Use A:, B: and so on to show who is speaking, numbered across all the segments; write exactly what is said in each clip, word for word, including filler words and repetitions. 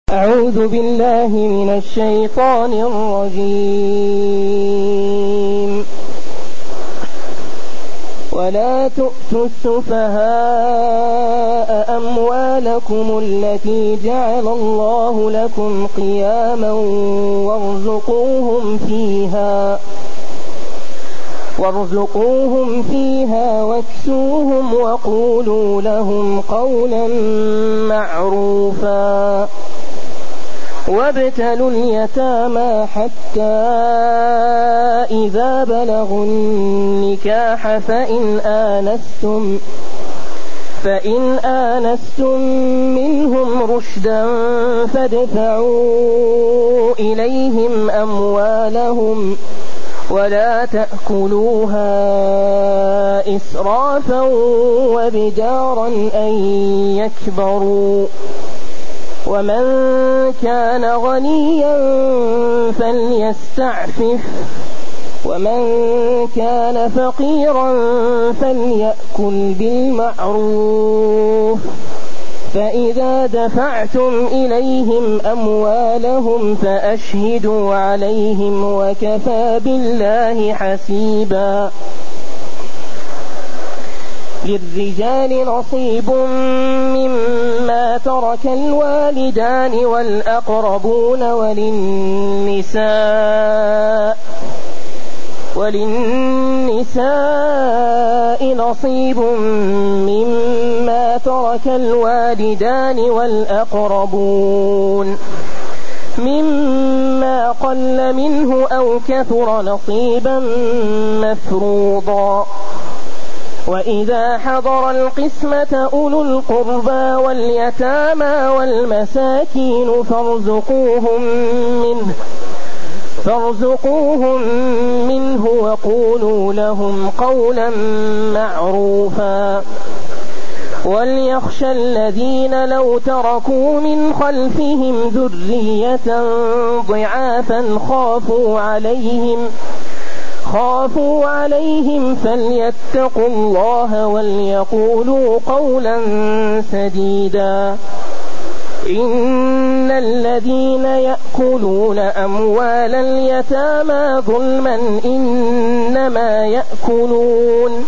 A: أعوذ بالله من الشيطان الرجيم. ولا تؤتوا السفهاء أموالكم التي جعل الله لكم قياما وارزقوهم فيها وارزقوهم فيها واكسوهم وقولوا لهم قولا معروفا. وابتلوا اليتامى حتى إذا بلغوا النكاح فإن آنستم فإن آنستم منهم رشدا فادفعوا إليهم أموالهم ولا تأكلوها إسرافا وبدارا أن يكبروا. ومن كان غنيا فليستعفف ومن كان فقيرا فليأكل بالمعروف. فإذا دفعتم إليهم أموالهم فأشهدوا عليهم وكفى بالله حسيبا. للرجال نصيب مما ترك الوالدان والأقربون وللنساء وللنساء نصيب مما ترك الوالدان والأقربون مما قل منه أو كثر نصيبا مفروضا. وإذا حضر القسمة أولو القربى واليتامى والمساكين فارزقوهم منه فارزقوهم منه وقولوا لهم قولا معروفا. وليخشى الذين لو تركوا من خلفهم ذرية ضعافا خافوا عليهم خافوا عليهم فليتقوا الله وليقولوا قولا سديدا. إن الذين يأكلون أموال اليتامى ظلما إنما يأكلون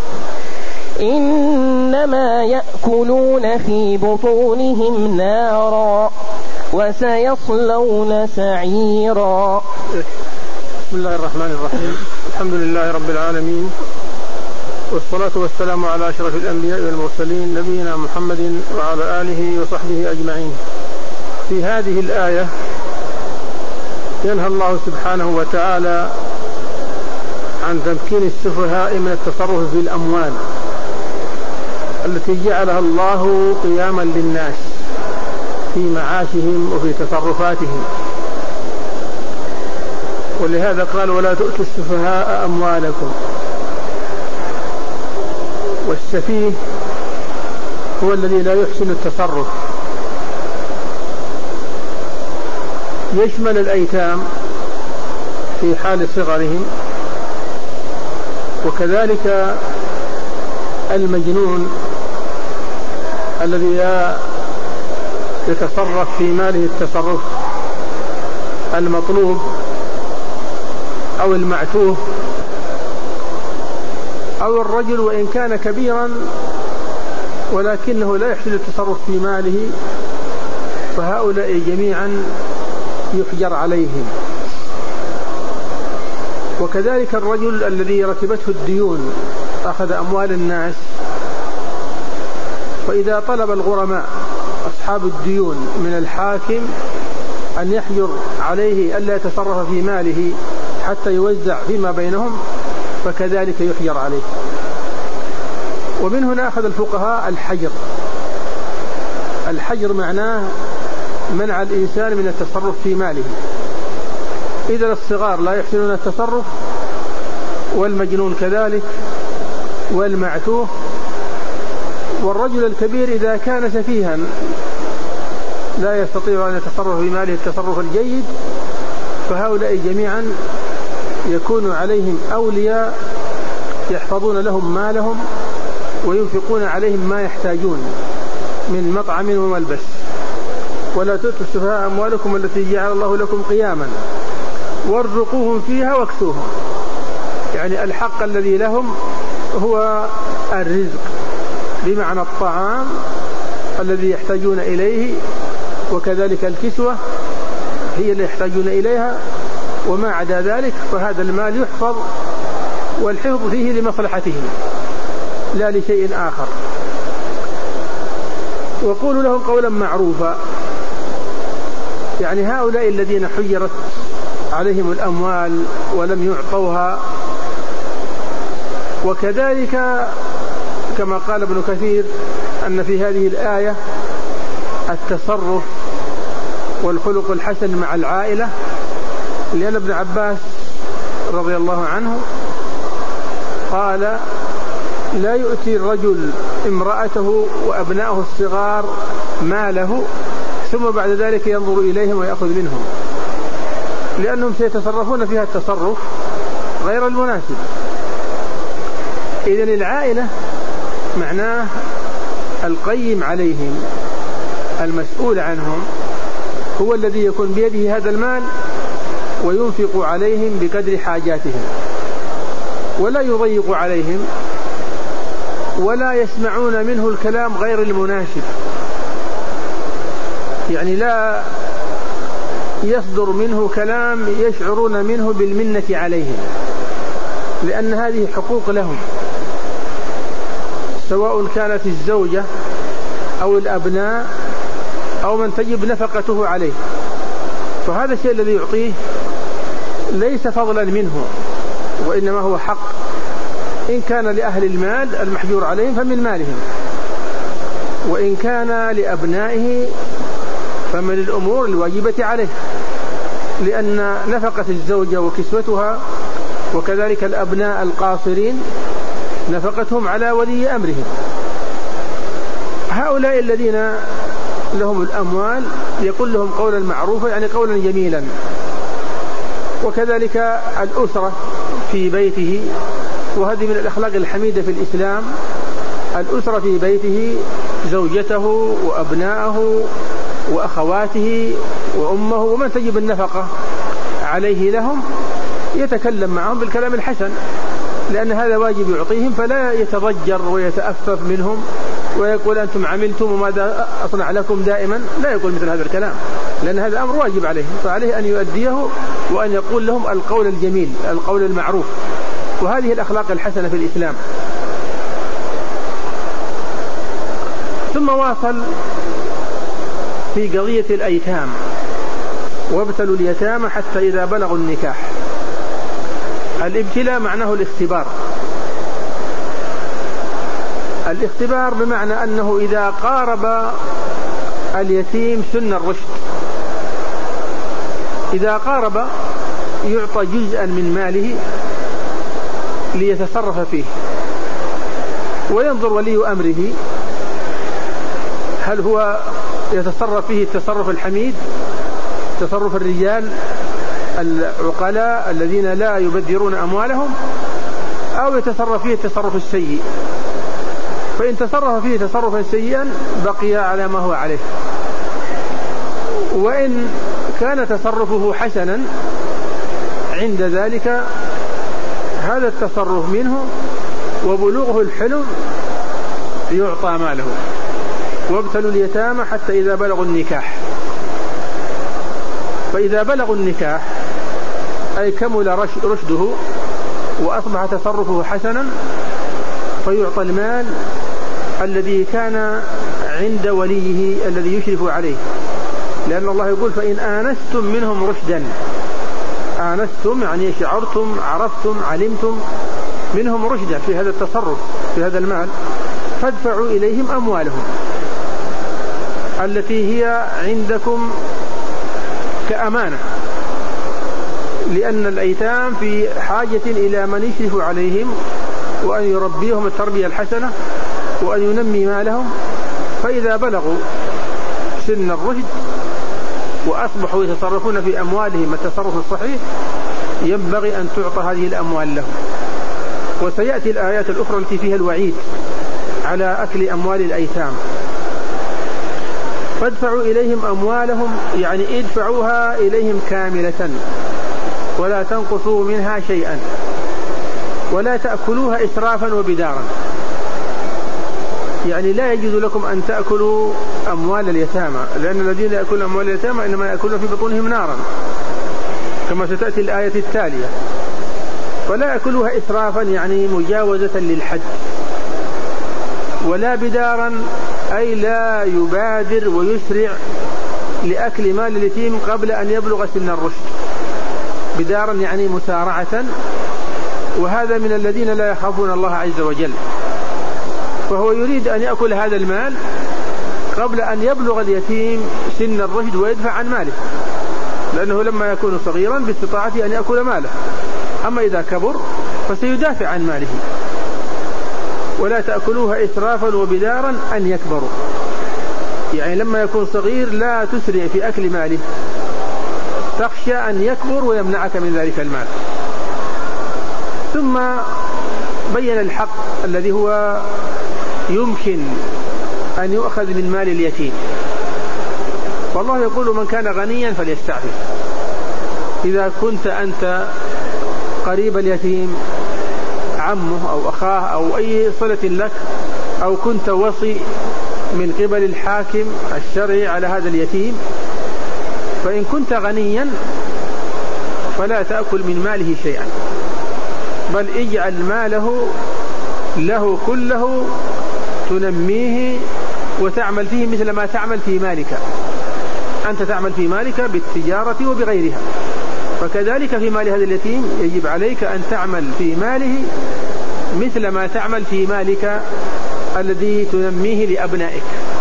A: إنما يأكلون في بطونهم نارا وسيصلون سعيرا.
B: بسم الله الرحمن الرحيم. الحمد لله رب العالمين، والصلاة والسلام على أشرف الأنبياء والمرسلين نبينا محمد وعلى آله وصحبه أجمعين. في هذه الآية ينهى الله سبحانه وتعالى عن تمكين السفهاء من التصرف في الأموال التي جعلها الله قياما للناس في معاشهم وفي تصرفاتهم. ولهذا قال ولا تؤتوا السفهاء أموالكم. والسفيه هو الذي لا يحسن التصرف، يشمل الأيتام في حال صغرهم، وكذلك المجنون الذي لا يتصرف في ماله التصرف المطلوب، أو المعتوه، أو الرجل وإن كان كبيرا ولكنه لا يحسن التصرف في ماله، فهؤلاء جميعا يحجر عليهم. وكذلك الرجل الذي ركبته الديون أخذ أموال الناس، فإذا طلب الغرماء أصحاب الديون من الحاكم أن يحجر عليه ألا يتصرف في ماله حتى يوزع فيما بينهم، فكذلك يحجر عليه. ومن هنا أخذ الفقهاء الحجر. الحجر معناه منع الإنسان من التصرف في ماله. إذا الصغار لا يحسنون التصرف، والمجنون كذلك، والمعتوه، والرجل الكبير إذا كان سفيها لا يستطيع أن يتصرف في ماله التصرف الجيد، فهؤلاء جميعا يكون عليهم أولياء يحفظون لهم مالهم وينفقون عليهم ما يحتاجون من مطعم وملبس. ولا تؤتوا السفهاء أموالكم التي جعل الله لكم قياما وارزقوهم فيها واكسوهم. يعني الحق الذي لهم هو الرزق بمعنى الطعام الذي يحتاجون إليه، وكذلك الكسوة هي اللي يحتاجون إليها، وما عدا ذلك فهذا المال يحفظ، والحفظ فيه لمصلحتهم لا لشيء آخر. وقولوا لهم قولا معروفا. يعني هؤلاء الذين حيرت عليهم الأموال ولم يعطوها، وكذلك كما قال ابن كثير أن في هذه الآية التصرف والخلق الحسن مع العائلة، لأن ابن عباس رضي الله عنه قال لا يؤتي الرجل امرأته وأبنائه الصغار ماله ثم بعد ذلك ينظر إليهم ويأخذ منهم، لأنهم سيتصرفون فيها التصرف غير المناسب. إذن العائلة معناه القيم عليهم المسؤول عنهم هو الذي يكون بيده هذا المال وينفق عليهم بقدر حاجاتهم، ولا يضيق عليهم، ولا يسمعون منه الكلام غير المناسب. يعني لا يصدر منه كلام يشعرون منه بالمنة عليهم، لأن هذه حقوق لهم، سواء كانت الزوجة أو الأبناء أو من تجب نفقته عليه. فهذا الشيء الذي يعطيه ليس فضلا منه، وإنما هو حق. إن كان لأهل المال المحجور عليهم فمن مالهم، وإن كان لأبنائه فمن الأمور الواجبة عليه، لأن نفقة الزوجة وكسوتها وكذلك الأبناء القاصرين نفقتهم على ولي أمرهم. هؤلاء الذين لهم الأموال يقول لهم قولا معروفا، يعني قولا جميلا. وكذلك الأسرة في بيته، وهذه من الأخلاق الحميدة في الإسلام. الأسرة في بيته زوجته وأبناءه وأخواته وأمه ومن تجب النفقة عليه لهم، يتكلم معهم بالكلام الحسن، لأن هذا واجب يعطيهم، فلا يتضجر ويتأفف منهم ويقول أنتم عملتم وماذا أصنع لكم دائما. لا يقول مثل هذا الكلام، لأن هذا أمر واجب عليه، فعليه أن يؤديه وأن يقول لهم القول الجميل، القول المعروف. وهذه الأخلاق الحسنة في الإسلام. ثم واصل في قضية الأيتام: وابتلوا اليتامى حتى إذا بلغوا النكاح. الابتلاء معناه الاختبار. الاختبار بمعنى أنه إذا قارب اليتيم سن الرشد، إذا قارب يعطى جزءا من ماله ليتصرف فيه، وينظر ولي أمره هل هو يتصرف فيه التصرف الحميد، تصرف الرجال العقلاء الذين لا يبذرون أموالهم، أو يتصرف فيه التصرف السيء. فإن تصرف فيه تصرفا سيئا بقي على ما هو عليه، وإن كان تصرفه حسنا عند ذلك هذا التصرف منه وبلوغه الحلم يعطى ماله. وابتلوا اليتامى حتى إذا بلغوا النكاح. فإذا بلغوا النكاح أي كمل رشده وأصبح تصرفه حسنا، فيعطى المال الذي كان عند وليه الذي يشرف عليه، لأن الله يقول: فإن آنستم منهم رشدا. آنستم يعني شعرتم، عرفتم، علمتم منهم رشدا في هذا التصرف في هذا المال، فادفعوا إليهم أموالهم التي هي عندكم كأمانة، لأن الأيتام في حاجة إلى من يشرف عليهم وأن يربيهم التربية الحسنة وأن ينمي مالهم. فإذا بلغوا سن الرشد وأصبحوا يتصرفون في أموالهم التصرف الصحيح ينبغي أن تعطى هذه الأموال لهم. وسيأتي الآيات الأخرى التي فيها الوعيد على أكل أموال الأيتام. فادفعوا إليهم أموالهم يعني ادفعوها إليهم كاملة ولا تنقصوا منها شيئا ولا تأكلوها إسرافا وبدارا. يعني لا يجوز لكم أن تأكلوا أموال اليتامى، لأن الذين يأكلون أموال اليتامى إنما يأكلون في بطونهم نارا كما ستأتي الآية التالية. ولا يأكلوها إسرافا يعني مجاوزة للحد، ولا بدارا أي لا يبادر ويسرع لأكل مال اليتيم قبل أن يبلغ سن الرشد. بدارا يعني مسارعة، وهذا من الذين لا يخافون الله عز وجل، فهو يريد أن يأكل هذا المال قبل أن يبلغ اليتيم سن الرشد ويدفع عن ماله، لأنه لما يكون صغيرا باستطاعته أن يأكل ماله، أما إذا كبر فسيدافع عن ماله. ولا تأكلوها إسرافا وبدارا أن يكبروا، يعني لما يكون صغير لا تسرع في أكل ماله، تخشى أن يكبر ويمنعك من ذلك المال. ثم بين الحق الذي هو يمكن أن يؤخذ من مال اليتيم. والله يقول من كان غنيا فليستعفف. إذا كنت أنت قريب اليتيم، عمه أو أخاه أو أي صلة لك، أو كنت وصي من قبل الحاكم الشرعي على هذا اليتيم، فإن كنت غنيا فلا تأكل من ماله شيئا، بل اجعل ماله له كله تنميه وتعمل فيه مثل ما تعمل في مالك. أنت تعمل في مالك بالتجارة وبغيرها، فكذلك في مال هذا اليتيم يجب عليك أن تعمل في ماله مثل ما تعمل في مالك الذي تنميه لأبنائك.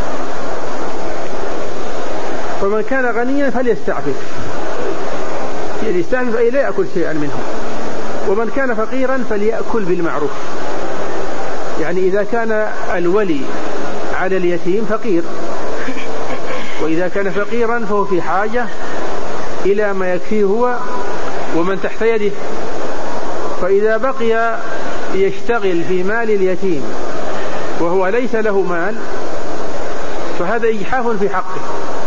B: فمن كان غنيا فليستعفف، يعني يستعفف أي لا يأكل شيئا منه. ومن كان فقيرا فليأكل بالمعروف، يعني إذا كان الولي على اليتيم فقير، وإذا كان فقيرا فهو في حاجة إلى ما يكفيه هو ومن تحت يده، فإذا بقي يشتغل في مال اليتيم وهو ليس له مال فهذا إجحاف في حقه،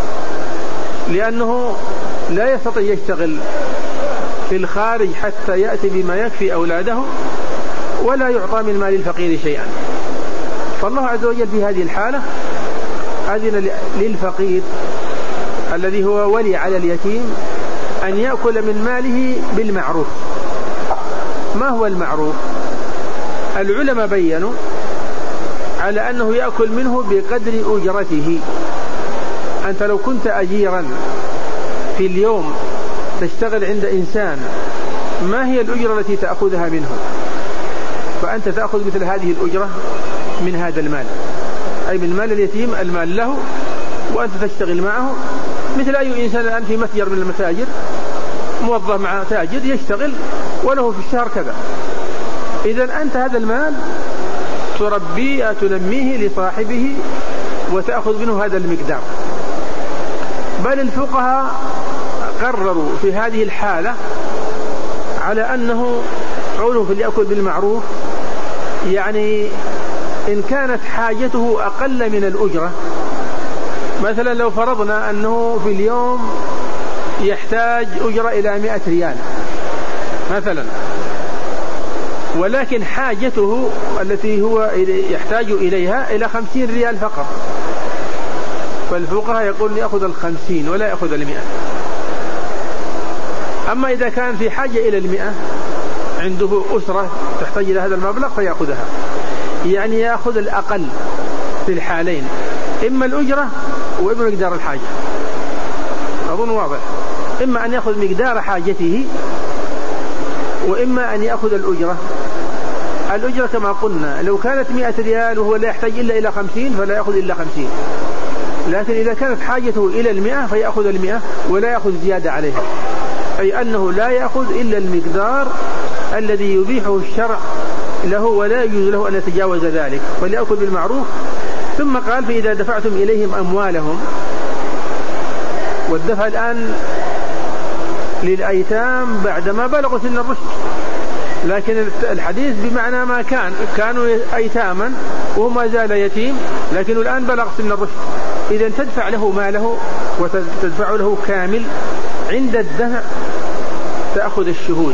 B: لأنه لا يستطيع يشتغل في الخارج حتى يأتي بما يكفي أولاده، ولا يعطى من مال الفقير شيئا. فالله عز وجل في هذه الحالة أذن للفقير الذي هو ولي على اليتيم أن يأكل من ماله بالمعروف. ما هو المعروف؟ العلماء بيّنوا على أنه يأكل منه بقدر أجرته. أنت لو كنت أجيرا في اليوم تشتغل عند إنسان، ما هي الأجرة التي تأخذها منه؟ فأنت تأخذ مثل هذه الأجرة من هذا المال، أي من مال اليتيم، المال له وأنت تشتغل معه مثل أي إنسان الآن في متجر من المتاجر، موظف مع تاجر يشتغل وله في الشهر كذا. إذن أنت هذا المال تربي تنميه لصاحبه وتأخذ منه هذا المقدار. بل الفقهاء قرروا في هذه الحالة على أنه قوله فليأكل بالمعروف، يعني إن كانت حاجته أقل من الأجرة، مثلا لو فرضنا أنه في اليوم يحتاج أجرة إلى مئة ريال مثلا، ولكن حاجته التي هو يحتاج إليها إلى خمسين ريال فقط، فالفقهاء يقول يأخذ الخمسين ولا يأخذ المئة. أما إذا كان في حاجة إلى المئة، عنده أسرة تحتاج إلى هذا المبلغ فيأخذها، يعني يأخذ الأقل في الحالين، إما الأجرة وإما مقدار الحاجة. أظن واضح، إما أن يأخذ مقدار حاجته وإما أن يأخذ الأجرة. الأجرة كما قلنا لو كانت مئة ريال وهو لا يحتاج إلا إلى خمسين فلا يأخذ إلا خمسين، لكن إذا كانت حاجته إلى المئة فيأخذ المئة ولا يأخذ زيادة عليها، أي أنه لا يأخذ إلا المقدار الذي يبيحه الشرع له ولا يجوز له أن يتجاوز ذلك، فليأكل بالمعروف. ثم قال فإذا دفعتم إليهم أموالهم، والدفع الآن للأيتام بعدما بلغوا سن الرشد، لكن الحديث بمعنى ما كان كانوا أيتاما وهو ما زال يتيم، لكنه الآن بلغ سن الرشد إذا تدفع له ماله وتدفع له كامل، عند الدفع تأخذ الشهود،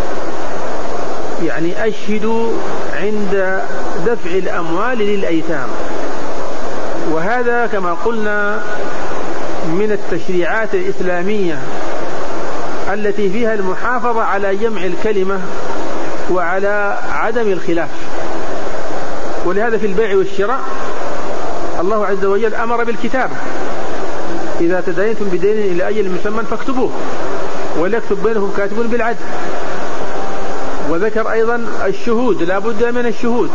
B: يعني أشهدوا عند دفع الأموال للأيتام. وهذا كما قلنا من التشريعات الإسلامية التي فيها المحافظة على جمع الكلمة وعلى عدم الخلاف. ولهذا في البيع والشراء الله عز وجل أمر بالكتابة: إذا تداينتم بدين إلى أجل مسمى فاكتبوه وليكتب بينكم كاتب بالعدل. وذكر أيضا الشهود، لا بد من الشهود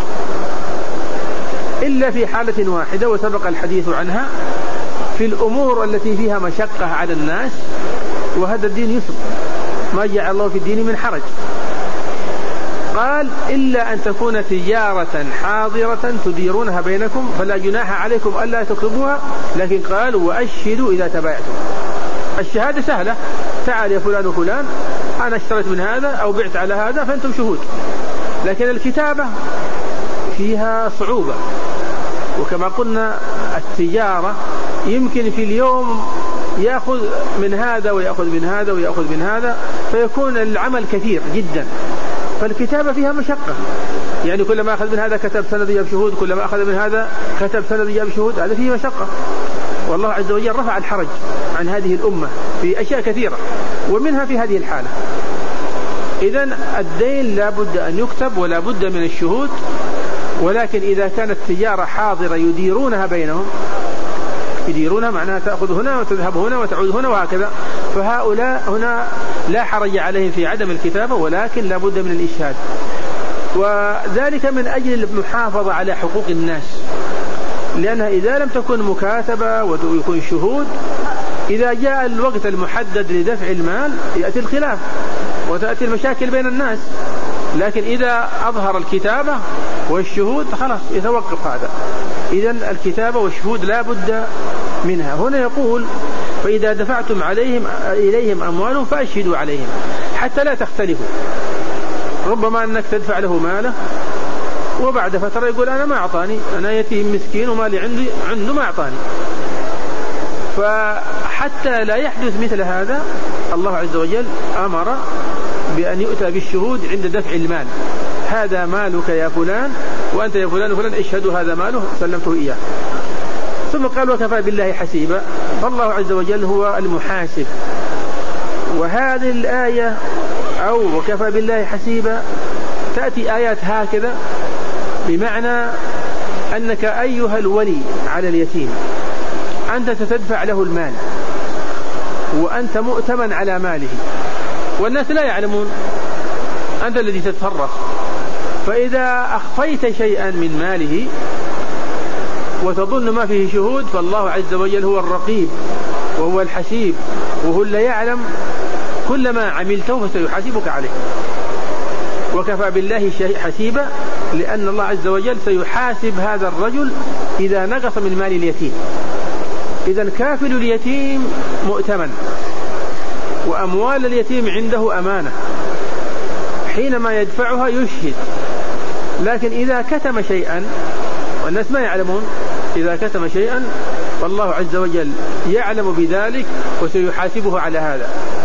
B: إلا في حالة واحدة وسبق الحديث عنها، في الأمور التي فيها مشقة على الناس، وهذا الدين يسر، ما جعل الله في الدين من حرج. قال: إلا أن تكون تجارة حاضرة تديرونها بينكم فلا جناح عليكم ألا تكتبوها، لكن قال: وأشهدوا إذا تبايعتم. الشهادة سهلة، تعال يا فلان وفلان أنا اشتريت من هذا أو بعت على هذا فأنتم شهود. لكن الكتابة فيها صعوبة، وكما قلنا التجارة يمكن في اليوم يأخذ من هذا ويأخذ من هذا ويأخذ من هذا، فيكون العمل كثير جدا، فالكتابة فيها مشقة. يعني كلما أخذ من هذا كتب سند جاب شهود، كلما أخذ من هذا كتب سند جاب شهود، هذا فيه مشقة. والله عز وجل رفع الحرج عن هذه الأمة في أشياء كثيرة، ومنها في هذه الحالة. إذن الدين لا بد أن يكتب ولا بد من الشهود، ولكن إذا كانت تجارة حاضرة يديرونها بينهم، يديرونها معناها تأخذ هنا وتذهب هنا وتعود هنا وهكذا، فهؤلاء هنا لا حرج عليهم في عدم الكتابة، ولكن لا بد من الإشهاد. وذلك من أجل المحافظة على حقوق الناس، لأنها إذا لم تكن مكاتبة ويكون شهود، إذا جاء الوقت المحدد لدفع المال يأتي الخلاف وتأتي المشاكل بين الناس. لكن إذا أظهر الكتابة والشهود خلاص يتوقف هذا. إذن الكتابة والشهود لا بد منها. هنا يقول: فإذا دفعتم عليهم إليهم أموالهم فأشهدوا عليهم، حتى لا تختلفوا. ربما أنك تدفع له ماله وبعد فترة يقول: أنا ما أعطاني، أنا يتيم مسكين ومالي عندي عنده ما أعطاني. فحتى لا يحدث مثل هذا الله عز وجل أمر بأن يؤتى بالشهود عند دفع المال: هذا مالك يا فلان وأنت يا فلان وفلان اشهدوا هذا ماله سلمته إياه. ثم قال: وكفى بالله حسيبا. فالله عز وجل هو المحاسب. وهذه الآية أو وكفى بالله حسيبا تأتي آيات هكذا بمعنى أنك أيها الولي على اليتيم أنت ستدفع له المال وأنت مؤتمن على ماله، والناس لا يعلمون، أنت الذي تتصرف. فإذا أخفيت شيئا من ماله وتظن ما فيه شهود، فالله عز وجل هو الرقيب وهو الحسيب، وهو اللي يعلم كل ما عملته فسيحاسبك عليه. وكفى بالله حسيبا، لأن الله عز وجل سيحاسب هذا الرجل إذا نقص من مال اليتيم. إذن كافل اليتيم مؤتمن، وأموال اليتيم عنده أمانة، حينما يدفعها يشهد. لكن إذا كتم شيئا والناس ما يعلمون، إذا كتم شيئا فالله عز وجل يعلم بذلك وسيحاسبه على هذا.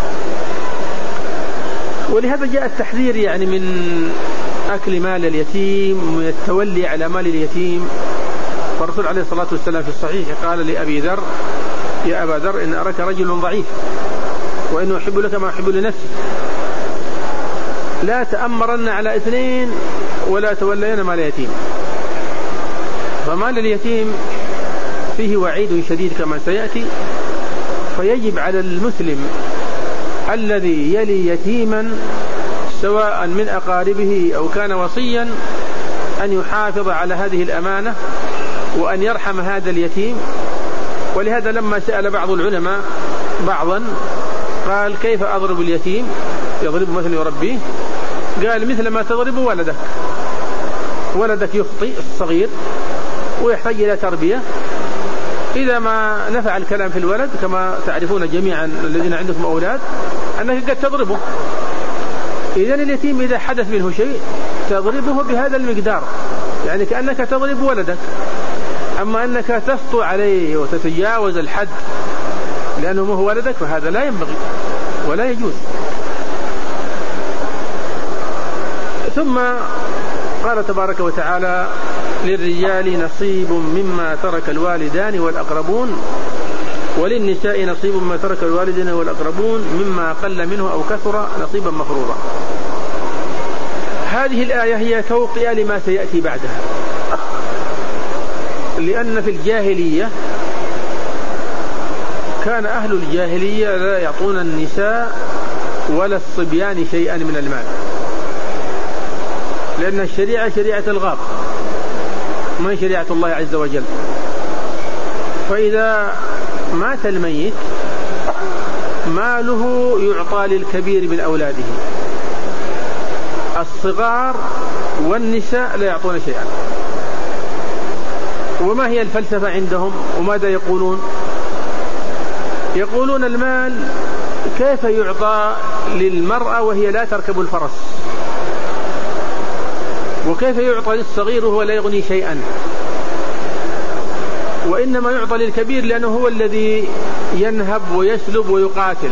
B: ولهذا جاء التحذير يعني من أكل مال اليتيم ومن التولي على مال اليتيم. فالرسول عليه الصلاة والسلام في الصحيح قال لأبي ذر: يا أبا ذر إن أراك رجل ضعيف وإنه أحب لك ما أحب لنفسي، لا تأمرن على اثنين ولا تولين مال اليتيم. فمال اليتيم فيه وعيد شديد كما سيأتي، فيجب على المسلم الذي يلي يتيما سواء من أقاربه أو كان وصيا أن يحافظ على هذه الأمانة وأن يرحم هذا اليتيم. ولهذا لما سأل بعض العلماء بعضا قال: كيف أضرب اليتيم؟ يضرب مثل يربيه؟ قال: مثل ما تضرب ولدك. ولدك يخطئ الصغير ويحتاج إلى تربية، إذا ما نفع الكلام في الولد كما تعرفون جميعا الذين عندكم أولاد أنك قد تضربه. إذن اليتيم إذا حدث منه شيء تضربه بهذا المقدار، يعني كأنك تضرب ولدك. أما أنك تسطو عليه وتتجاوز الحد لأنه ما هو ولدك فهذا لا ينبغي ولا يجوز. ثم قال تبارك وتعالى للرجال نصيب مما ترك الوالدان والأقربون وللنساء نصيب مما ترك الوالدان والأقربون مما قل منه أو كثر نصيبا مفروضا. هذه الآية هي توطئة لما سيأتي بعدها، لأن في الجاهلية كان أهل الجاهلية لا يعطون النساء ولا الصبيان شيئا من المال، لأن الشريعة شريعة الغاب ما شريعة الله عز وجل. فإذا مات الميت ماله يعطى للكبير من أولاده، الصغار والنساء لا يعطون شيئا. وما هي الفلسفة عندهم وماذا يقولون؟ يقولون المال كيف يعطى للمرأة وهي لا تركب الفرس، وكيف يعطى للصغير وهو لا يغني شيئا، وإنما يعطى للكبير لأنه هو الذي ينهب ويسلب ويقاتل.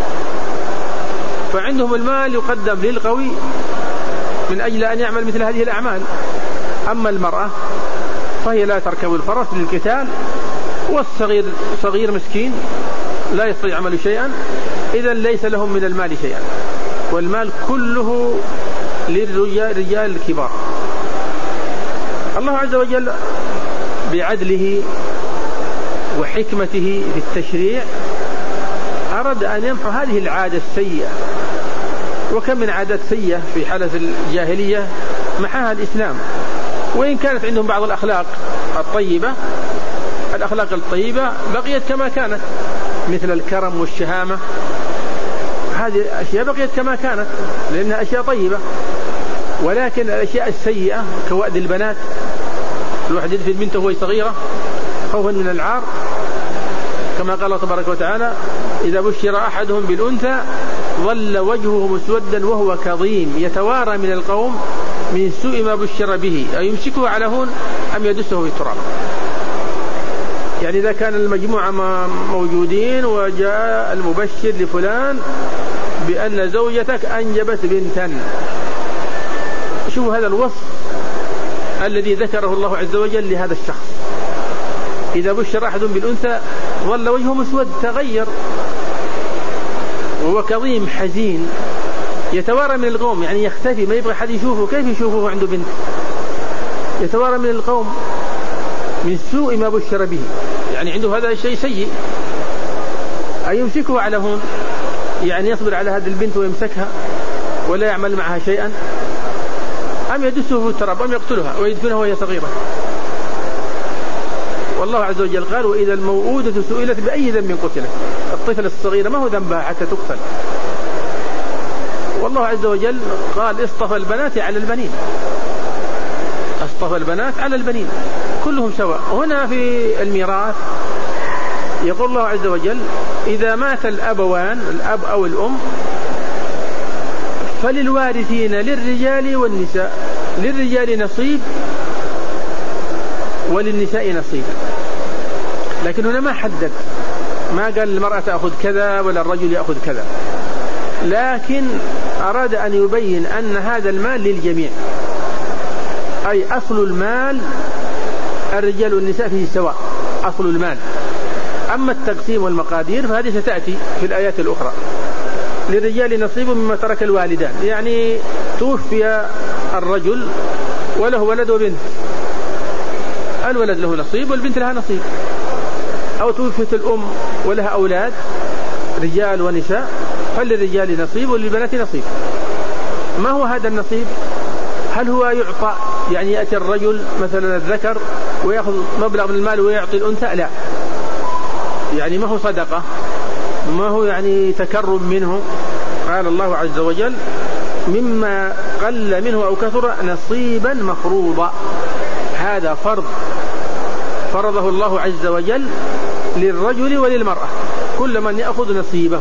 B: فعندهم المال يقدم للقوي من أجل أن يعمل مثل هذه الأعمال. أما المرأة فهي لا تركب الفرس للقتال، والصغير صغير مسكين لا يستطيع يعمل شيئا، إذن ليس لهم من المال شيئا، والمال كله للرجال الكبار. الله عز وجل بعدله وحكمته في التشريع أراد أن يمحو هذه العادة السيئة. وكم من عادات سيئة في حالة الجاهلية محاها الإسلام، وإن كانت عندهم بعض الأخلاق الطيبة، الأخلاق الطيبة بقيت كما كانت، مثل الكرم والشهامة، هذه أشياء بقيت كما كانت لأنها أشياء طيبة. ولكن الأشياء السيئة كوأد البنات، الواحد يدفن بنته وهي صغيرة خوفا من العار، كما قال الله تبارك وتعالى إذا بشر أحدهم بالأنثى ظل وجهه مسودا وهو كظيم يتوارى من القوم من سوء ما بشر به أيمسكه على هون أم يدسه في التراب. يعني إذا كان المجموعة موجودين وجاء المبشر لفلان بأن زوجتك أنجبت بنتا، شوف هذا الوصف الذي ذكره الله عز وجل لهذا الشخص، إذا بشر أحد بالأنثى ظل وجهه مسود تغير وهو كظيم حزين يتوارى من القوم، يعني يختفي ما يبغى حد يشوفه. كيف يشوفه عنده بنت؟ يتوارى من القوم من سوء ما بشر به، يعني عنده هذا الشيء سيء. أيمسكه على هون، يعني يصبر على هذه البنت ويمسكها ولا يعمل معها شيئا، أم يدسه في التراب أم يقتلها ويدفنها وهي صغيرة. والله عز وجل قال وإذا الموءودة سئلت بأي ذنب قتلت. الطفل الصغير ما هو ذنبها حتى تقتل. والله عز وجل قال اصطفى البنات على البنين، اصطفى البنات على البنين كلهم سواء. هنا في الميراث يقول الله عز وجل إذا مات الأبوان الأب أو الأم فللوارثين للرجال والنساء، للرجال نصيب وللنساء نصيب. لكن هنا ما حدد، ما قال المرأة تأخذ كذا ولا الرجل يأخذ كذا، لكن أراد أن يبين أن هذا المال للجميع، أي أصل المال الرجال والنساء فيه سواء، أصل المال. أما التقسيم والمقادير فهذه ستأتي في الآيات الأخرى. للرجال نصيب مما ترك الوالدان، يعني توفي الرجل وله ولد وبنت، الولد له نصيب والبنت لها نصيب. أو توفيت الأم ولها أولاد رجال ونساء فللرجال نصيب وللبنات نصيب. ما هو هذا النصيب؟ هل هو يعطى يعني يأتي الرجل مثلا الذكر ويأخذ مبلغ من المال ويعطي الأنثى؟ لا، يعني ما هو صدقة، ما هو يعني تكرم منه. قال الله عز وجل مما قل منه أو كثر نصيبا مفروضا، هذا فرض فرضه الله عز وجل للرجل وللمرأة، كل من يأخذ نصيبه.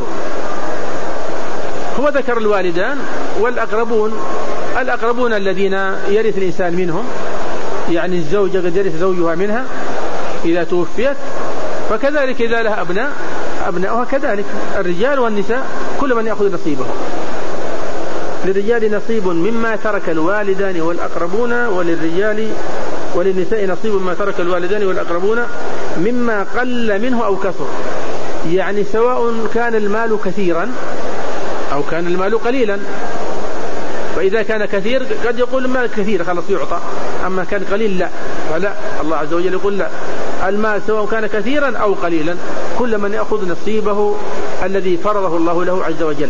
B: هو ذكر الوالدان والأقربون، الأقربون الذين يرث الإنسان منهم، يعني الزوجة قد يرث زوجها منها، إذا توفيت، فكذلك إذا لها أبناء أبناؤها كذلك، الرجال والنساء كل من يأخذ نصيبه. للرجال نصيب مما ترك الوالدان والأقربون، وللرجال وللنساء نصيب مما ترك الوالدان والأقربون مما قل منه أو كثر. يعني سواء كان المال كثيرا أو كان المال قليلا، فإذا كان كثير قد يقول المال كثير خلاص يعطى، أما كان قليل لا، فلا، الله عز وجل يقول لا، المال سواء كان كثيرا أو قليلا كل من يأخذ نصيبه الذي فرضه الله له عز وجل.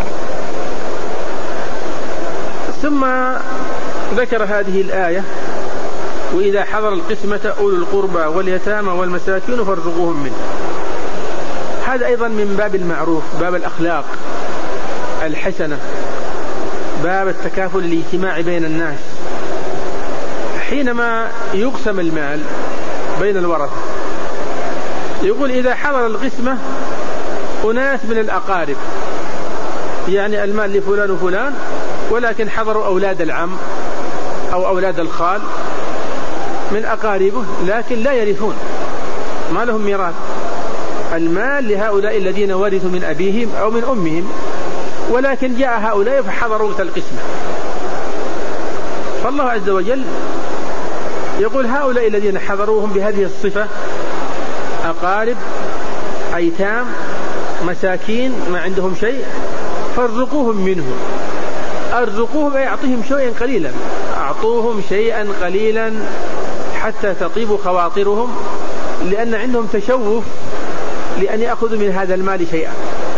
B: ثم ذكر هذه الآية: وإذا حضر القسمة أولو القربى واليتامى والمساكين فارزقوهم منه. هذا أيضا من باب المعروف، باب الأخلاق الحسنة، باب التكافل الاجتماعي بين الناس. حينما يقسم المال بين الورثة يقول: إذا حضر القسمة أناس من الأقارب، يعني المال لفلان وفلان، ولكن حضروا أولاد العم أو أولاد الخال من أقاربه، لكن لا يرثون، ما لهم ميراث، المال لهؤلاء الذين ورثوا من أبيهم أو من أمهم، ولكن جاء هؤلاء فحضروا القسمة. فالله عز وجل يقول: هؤلاء الذين حضروهم بهذه الصفة أقارب أيتام مساكين ما عندهم شيء، فارزقوهم منه. أرزقوهم أي أعطيهم شيئا قليلا، أعطوهم شيئا قليلا حتى تطيب خواطرهم، لأن عندهم تشوف لأن يأخذوا من هذا المال شيئا.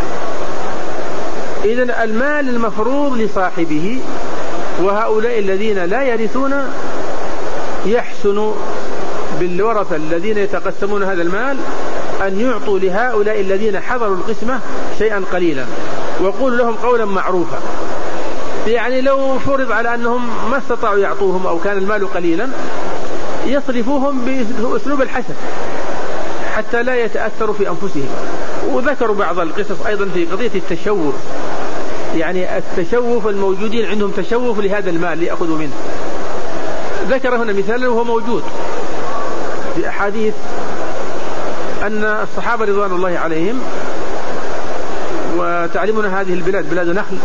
B: إذن المال المفروض لصاحبه، وهؤلاء الذين لا يرثون يحسن بالورثة الذين يتقسمون هذا المال أن يعطوا لهؤلاء الذين حضروا القسمة شيئا قليلا، وقول لهم قولا معروفا. يعني لو فرض على أنهم ما استطاعوا يعطوهم أو كان المال قليلا، يصرفوهم بأسلوب الحسن حتى لا يتأثروا في أنفسهم. وذكروا بعض القصص أيضا في قضية التشوف، يعني التشوف الموجودين عندهم تشوف لهذا المال ليأخذوا منه. ذكر هنا مثالا وهو موجود في أحاديث أن الصحابة رضوان الله عليهم، وتعلمنا هذه البلاد بلاد نخل،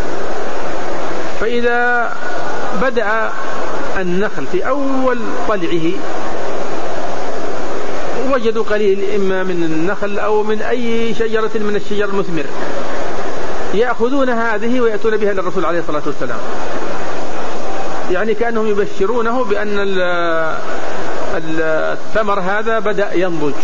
B: فإذا بدأ النخل في أول طلعه وجدوا قليل إما من النخل أو من أي شجرة من الشجر المثمر، يأخذون هذه ويأتون بها للرسول عليه الصلاة والسلام، يعني كأنهم يبشرونه بأن الثمر هذا بدأ ينضج.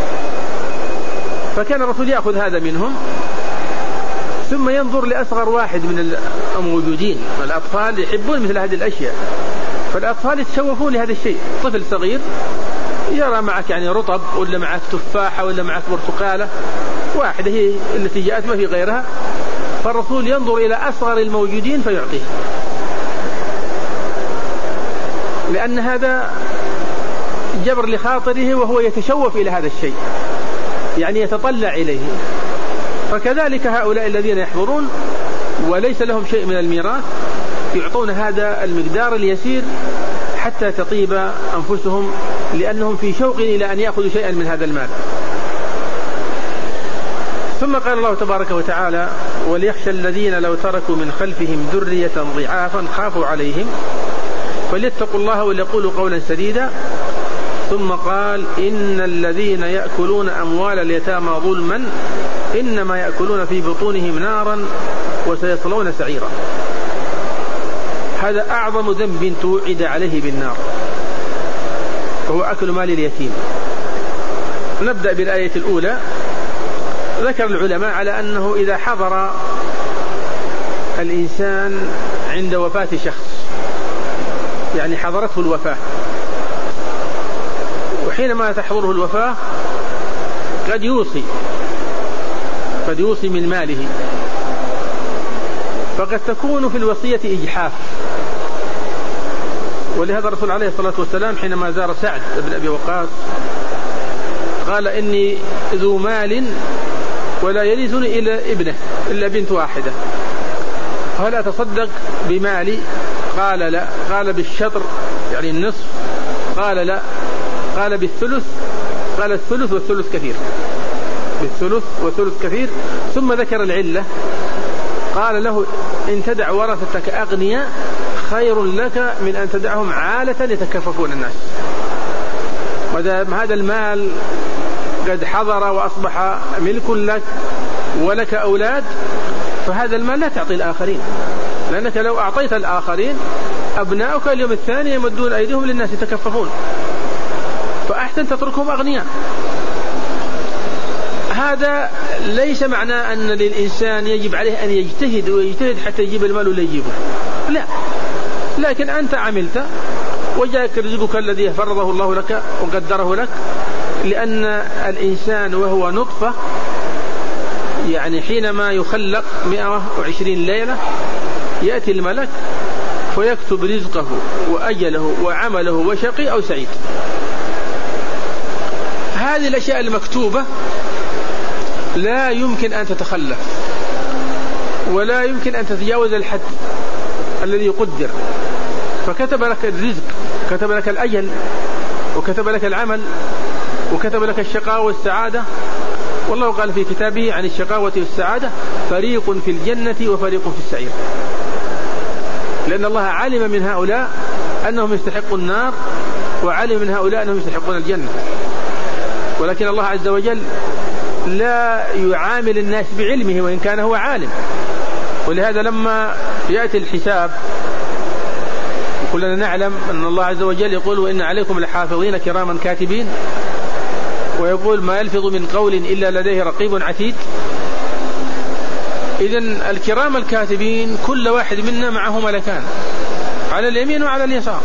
B: فكان الرسول يأخذ هذا منهم ثم ينظر لأصغر واحد من الموجودين. الأطفال يحبون مثل هذه الأشياء، فالأطفال يتشوفون لهذا الشيء. طفل صغير يرى معك يعني رطب ولا معك تفاحة ولا معك برتقالة واحدة هي التي جاءت ما في غيرها، فالرسول ينظر إلى أصغر الموجودين فيعطيه، لأن هذا جبر لخاطره وهو يتشوف إلى هذا الشيء، يعني يتطلع إليه. فكذلك هؤلاء الذين يحضرون وليس لهم شيء من الميراث يعطون هذا المقدار اليسير حتى تطيب أنفسهم، لأنهم في شوق إلى أن يأخذوا شيئا من هذا المال. ثم قال الله تبارك وتعالى: وليخشى الذين لو تركوا من خلفهم ذرية ضعافا خافوا عليهم فليتقوا الله وليقولوا قولا سديدا. ثم قال: إن الذين يأكلون أموال اليتامى ظلما إنما يأكلون في بطونهم نارا وسيصلون سعيرا. هذا أعظم ذنب توعد عليه بالنار، وهو أكل مال اليتيم. نبدأ بالآية الأولى. ذكر العلماء على أنه إذا حضر الإنسان عند وفاة شخص، يعني حضرته الوفاة، وحينما تحضره الوفاة قد يوصي قد يوصي من ماله، فقد تكون في الوصية إجحاف. ولهذا الرسول عليه الصلاة والسلام حينما زار سعد بن أبي وقاص قال: إني ذو مال ولا يرثني إلا ابنه إلا بنت واحدة، هل أتصدق بمالي؟ قال لا. قال بالشطر يعني النصف؟ قال لا. قال بالثلث؟ قال الثلث والثلث كثير، بالثلث والثلث كثير. ثم ذكر العلة، قال له إن تدع ورثتك أغنياء خير لك من أن تدعهم عالة يتكففون الناس. وهذا المال قد حضر وأصبح ملك لك ولك أولاد، فهذا المال لا تعطي الآخرين، لأنك لو أعطيت الآخرين أبناؤك اليوم الثاني يمدون أيديهم للناس يتكففون، فأحسن تتركهم أغنياء. هذا ليس معناه أن للإنسان يجب عليه أن يجتهد ويجتهد حتى يجيب المال ولا يجيبه، لا، لكن أنت عملت وجاءك رزقك الذي فرضه الله لك وقدره لك، لأن الإنسان وهو نطفة يعني حينما يخلق مئة وعشرين ليلة يأتي الملك فيكتب رزقه وأجله وعمله وشقي أو سعيد. هذه الأشياء المكتوبة لا يمكن أن تتخلف ولا يمكن أن تتجاوز الحد الذي يقدر، فكتب لك الرزق، كتب لك الأجل، وكتب لك العمل، وكتب لك الشقاوة والسعادة. والله قال في كتابه عن الشقاوة والسعادة فريق في الجنة وفريق في السعير، لأن الله علم من هؤلاء أنهم يستحقون النار وعلم من هؤلاء أنهم يستحقون الجنة، ولكن الله عز وجل لا يعامل الناس بعلمه وإن كان هو عالم. ولهذا لما يأتي الحساب وكلنا نعلم أن الله عز وجل يقول وإن عليكم لحافظين كراما كاتبين، ويقول ما يلفظ من قول إلا لديه رقيب عتيد. إذن الكرام الكاتبين كل واحد منا معه ملكان على اليمين وعلى اليسار.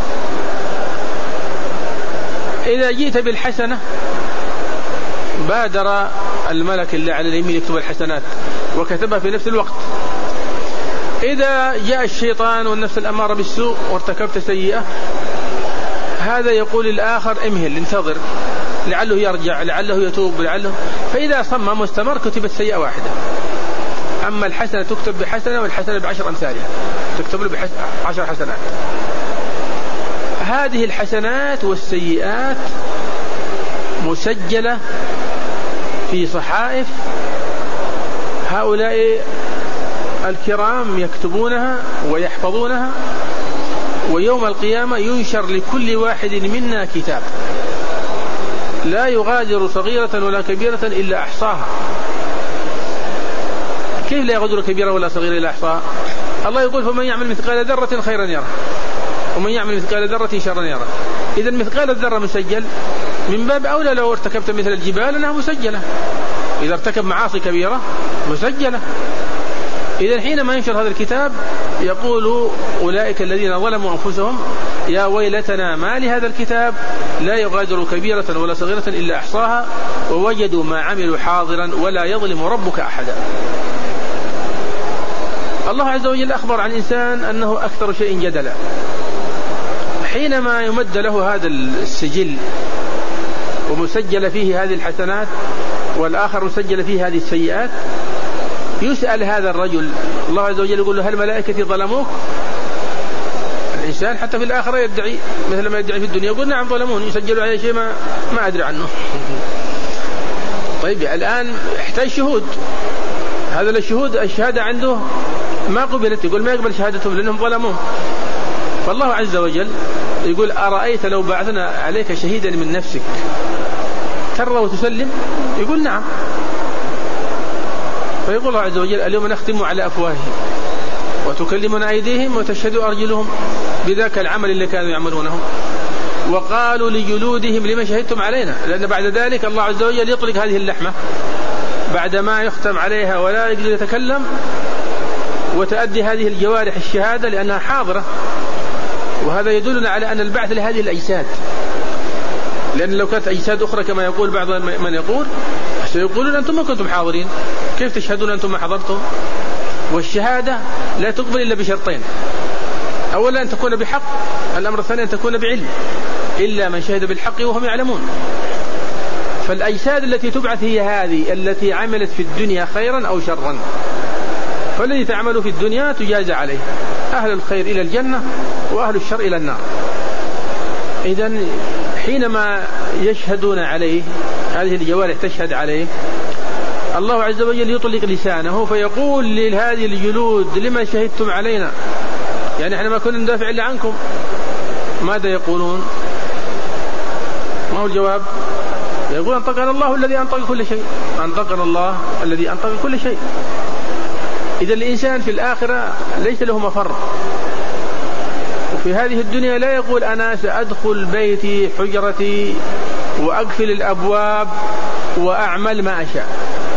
B: إذا جئت بالحسنة بادر الملك اللي على اليمين يكتب الحسنات وكتبها في نفس الوقت. إذا جاء الشيطان والنفس الأمارة بالسوء وارتكبت سيئة، هذا يقول الآخر امهل انتظر لعله يرجع لعله يتوب لعله، فإذا صمم واستمر كتبت سيئة واحدة. أما الحسنة تكتب بحسنة والحسنة بعشر أمثالها، تكتب له بعشر حسنات. هذه الحسنات والسيئات مسجلة في صحائف هؤلاء الكرام يكتبونها ويحفظونها، ويوم القيامة ينشر لكل واحد منا كتاب لا يغادر صغيرة ولا كبيرة إلا أحصاها. كيف لا يغادر كبيرة ولا صغيرة إلا أحصاها؟ الله يقول فمن يعمل مثقال ذرة خيرا يره ومن يعمل مثقال ذرة شرا يره. إذا مثقال الذرة مسجل، من باب أولى لو ارتكبت مثل الجبال أنها مسجلة، إذا ارتكب معاصي كبيرة مسجلة. إذا حينما ينشر هذا الكتاب يقول أولئك الذين ظلموا أنفسهم يا ويلتنا ما لهذا الكتاب لا يغادر كبيرة ولا صغيرة إلا أحصاها ووجدوا ما عملوا حاضرا ولا يظلم ربك أحدا. الله عز وجل أخبر عن الإنسان أنه أكثر شيء جدلا. حينما يمد له هذا السجل ومسجل فيه هذه الحسنات والآخر مسجل فيه هذه السيئات، يسأل هذا الرجل، الله عز وجل يقول له هل ملائكتي ظلموك؟ الإنسان حتى في الآخرة يدعي مثل ما يدعي في الدنيا، يقول نعم ظلمون، يسجلوا عليه شيء ما, ما أدري عنه. طيب الآن يحتاج شهود، هذا الشهود الشهادة عنده ما قبلت، يقول ما يقبل شهادتهم لأنهم ظلموه. فالله عز وجل يقول أرأيت لو بعثنا عليك شهيدا من نفسك ترى وتسلم؟ يقول نعم. فيقول الله عز وجل اليوم نختم على أفواههم وتكلمنا أيديهم وتشهد أرجلهم بذاك العمل اللي كانوا يعملونه. وقالوا لجلودهم لما شهدتم علينا، لأن بعد ذلك الله عز وجل يطلق هذه اللحمة بعد ما يختم عليها ولا يقدر يتكلم، وتؤدي هذه الجوارح الشهادة لأنها حاضرة. وهذا يدلنا على أن البعث لهذه الأجساد، لأن لو كانت أجساد أخرى كما يقول بعض من يقول سيقولون أنتم ما كنتم حاضرين، كيف تشهدون أنتم ما حضرتم؟ والشهادة لا تقبل إلا بشرطين، أولا أن تكون بحق، الأمر الثاني أن تكون بعلم، إلا من شهد بالحق وهم يعلمون. فالأجساد التي تبعث هي هذه التي عملت في الدنيا خيرا أو شرا، فالذي تعمل في الدنيا تجازى عليه، أهل الخير إلى الجنة وأهل الشر إلى النار. إذن حينما يشهدون عليه، هذه الجوارح تشهد عليه، الله عز وجل يطلق لسانه فيقول لهذه الجلود لما شهدتم علينا؟ يعني احنا ما كنا ندافع إلا عنكم. ماذا يقولون؟ ما هو الجواب؟ يقول أنطقنا الله الذي أنطق كل شيء، أنطقنا الله الذي أنطق كل شيء. إذا الإنسان في الآخرة ليس له مفر، وفي هذه الدنيا لا يقول أنا سأدخل بيتي حجرتي وأقفل الأبواب وأعمل ما أشاء،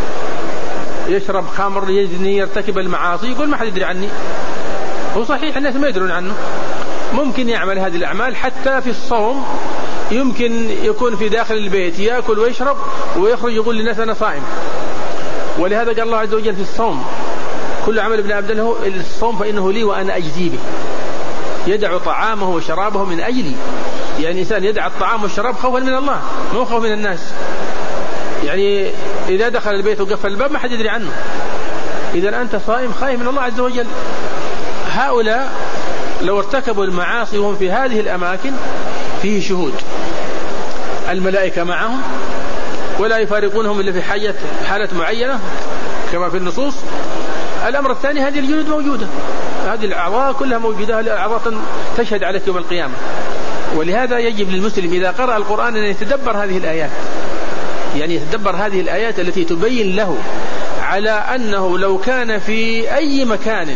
B: يشرب خمر، يزني، يرتكب المعاصي، يقول ما حد يدري عني. هو صحيح الناس ما يدرون عنه، ممكن يعمل هذه الأعمال حتى في الصوم، يمكن يكون في داخل البيت يأكل ويشرب ويخرج يقول للناس أنا صائم. ولهذا قال الله عز وجل في الصوم كل عمل ابن عبد الله الصوم فإنه لي وأنا أجزي به. يدع طعامه وشرابه من أجلي، يعني إنسان يدع الطعام والشراب خوفا من الله، مو خوفا من الناس. يعني إذا دخل البيت وقفل الباب ما حد يدري عنه. إذا أنت صائم خايف من الله عز وجل. هؤلاء لو ارتكبوا المعاصي وهم في هذه الأماكن فيه شهود، الملائكة معهم ولا يفارقونهم إلا في حاجة حالة معينة كما في النصوص. الأمر الثاني هذه الجلود موجودة، هذه الأعضاء كلها موجودة، هذه الأعضاء تشهد عليك يوم القيامة. ولهذا يجب للمسلم إذا قرأ القرآن أن يتدبر هذه الآيات، يعني يتدبر هذه الآيات التي تبين له على أنه لو كان في أي مكان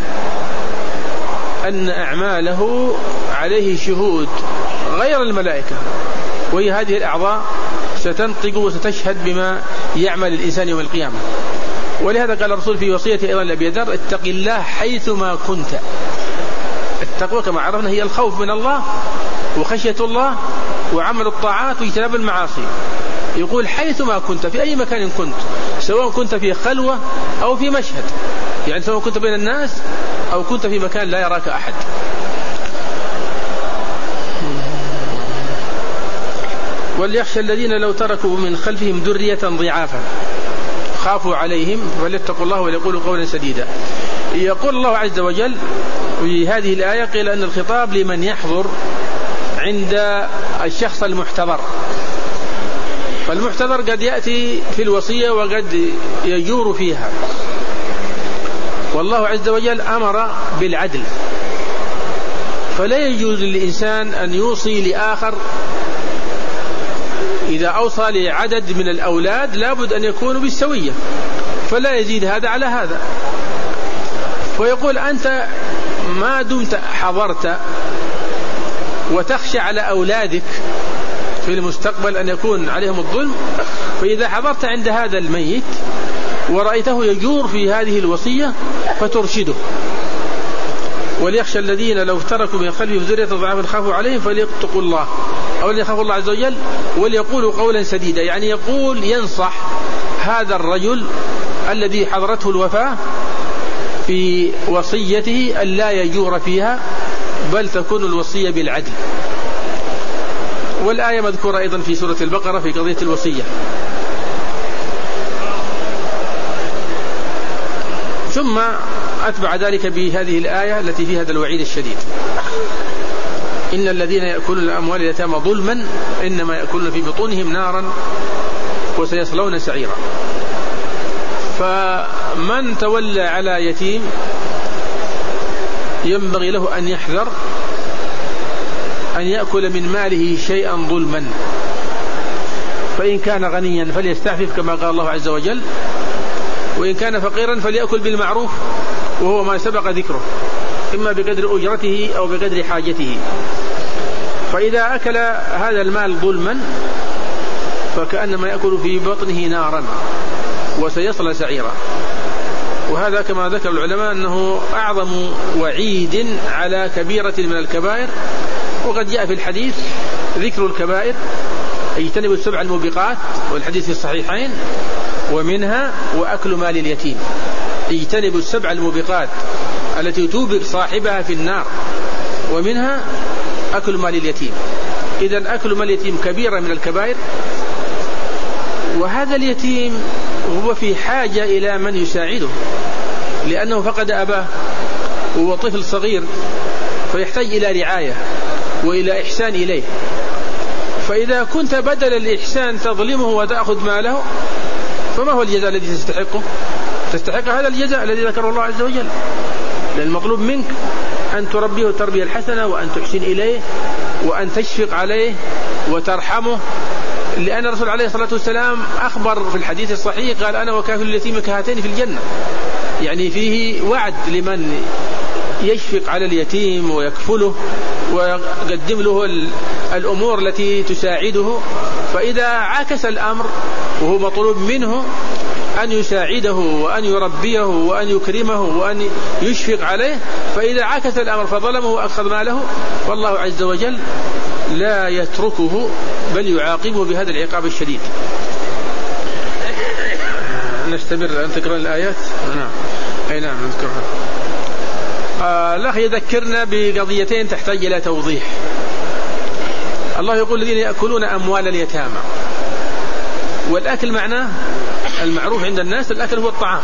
B: أن أعماله عليه شهود غير الملائكة، وهي هذه الأعضاء ستنطق وستشهد بما يعمل الإنسان يوم القيامة. ولهذا قال الرسول في وصيته أيضا لأبي ذر اتق الله حيثما كنت. التقوى كما عرفنا هي الخوف من الله وخشية الله وعمل الطاعات واجتناب المعاصي. يقول حيثما كنت، في أي مكان كنت، سواء كنت في خلوة أو في مشهد، يعني سواء كنت بين الناس أو كنت في مكان لا يراك أحد. وليخشى الذين لو تركوا من خلفهم ذرية ضعافا خافوا عليهم فليتقوا الله وليقولوا قولا سديدا. يقول الله عز وجل في هذه الآية قيل أن الخطاب لمن يحضر عند الشخص المحتضر، فالمحتضر قد يأتي في الوصية وقد يجور فيها. والله عز وجل أمر بالعدل، فلا يجوز للإنسان أن يوصي لآخر. إذا أوصى لعدد من الأولاد لابد أن يكونوا بالسوية، فلا يزيد هذا على هذا. ويقول أنت ما دمت حضرت وتخشى على أولادك في المستقبل أن يكون عليهم الظلم، فإذا حضرت عند هذا الميت ورأيته يجور في هذه الوصية فترشده. وليخشى الذين لو تركوا من خلفهم ذرية ضعافا خافوا عليهم فليتقوا الله أو ليخافوا الله عز وجل وليقولوا قولا سديدا، يعني يقول ينصح هذا الرجل الذي حضرته الوفاة في وصيته أن لا يجور فيها بل تكون الوصية بالعدل. والآية مذكورة أيضا في سورة البقرة في قضية الوصية. ثم أتبع ذلك بهذه الآية التي فيها هذا الوعيد الشديد: إن الذين يأكلون الأموال اليتامى ظلما إنما يأكلون في بطونهم نارا وسيصلون سعيرا. فمن تولى على يتيم ينبغي له أن يحذر أن يأكل من ماله شيئا ظلما، فإن كان غنيا فليستعفف كما قال الله عز وجل، وإن كان فقيرا فليأكل بالمعروف وهو ما سبق ذكره، إما بقدر أجرته أو بقدر حاجته. فإذا أكل هذا المال ظلما فكأنما يأكل في بطنه نارا وسيصل سعيرا. وهذا كما ذكر العلماء أنه أعظم وعيد على كبيرة من الكبائر. وقد جاء في الحديث ذكر الكبائر: اجتنبوا السبع الموبقات، والحديث في الصحيحين، ومنها وأكل مال اليتيم. اجتنبوا السبع الموبقات التي توبق صاحبها في النار، ومنها أكل مال اليتيم. إذن أكل مال اليتيم كبيرة من الكبائر. وهذا اليتيم هو في حاجة إلى من يساعده، لأنه فقد أباه وهو طفل صغير، فيحتاج إلى رعاية وإلى إحسان إليه. فإذا كنت بدل الإحسان تظلمه وتأخذ ماله فما هو الجزاء الذي تستحقه؟ تستحق هذا الجزاء الذي ذكره الله عز وجل، لأن المطلوب منك أن تربيه التربية الحسنة، وأن تحسن إليه، وأن تشفق عليه وترحمه، لأن الرسول عليه الصلاة والسلام أخبر في الحديث الصحيح قال: أنا وكافل اليتيم كهاتين في الجنة، يعني فيه وعد لمن يشفق على اليتيم ويكفله ويقدم له الأمور التي تساعده. فإذا عكس الأمر وهو مطلوب منه أن يساعده وأن يربيه وأن يكرمه وأن يشفق عليه، فإذا عكس الأمر فظلمه وأخذ ماله، والله عز وجل لا يتركه بل يعاقبه بهذا العقاب الشديد. نستمر أن تقرأ الآيات. نعم أي نعم نذكرها. آه الأخ يذكرنا بقضيتين تحتاج إلى توضيح. الله يقول: الذين يأكلون أموال اليتامى. والأكل معناه المعروف عند الناس الأكل هو الطعام،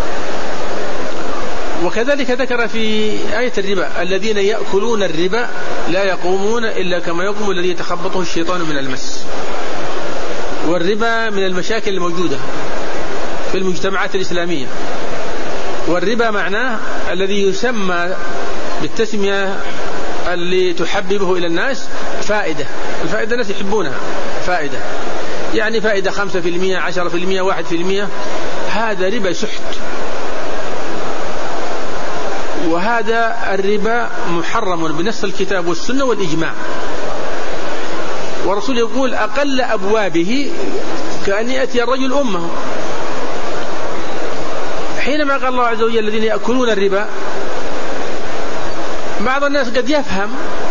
B: وكذلك ذكر في آية الربا: الذين يأكلون الربا لا يقومون إلا كما يقوم الذي يتخبطه الشيطان من المس. والربا من المشاكل الموجودة في المجتمعات الإسلامية، والربا معناه الذي يسمى بالتسمية اللي تحببه إلى الناس فائدة. الفائدة الناس يحبونها، فائدة يعني فائدة خمسة في المية، عشرة في المية، واحد في المية. هذا ربا سحت، وهذا الربا محرم بنص الكتاب والسنة والإجماع. ورسول يقول: أقل أبوابه كأن يأتي الرجل أمه. حينما قال الله عز وجل: الذين يأكلون الربا، بعض الناس قد يفهم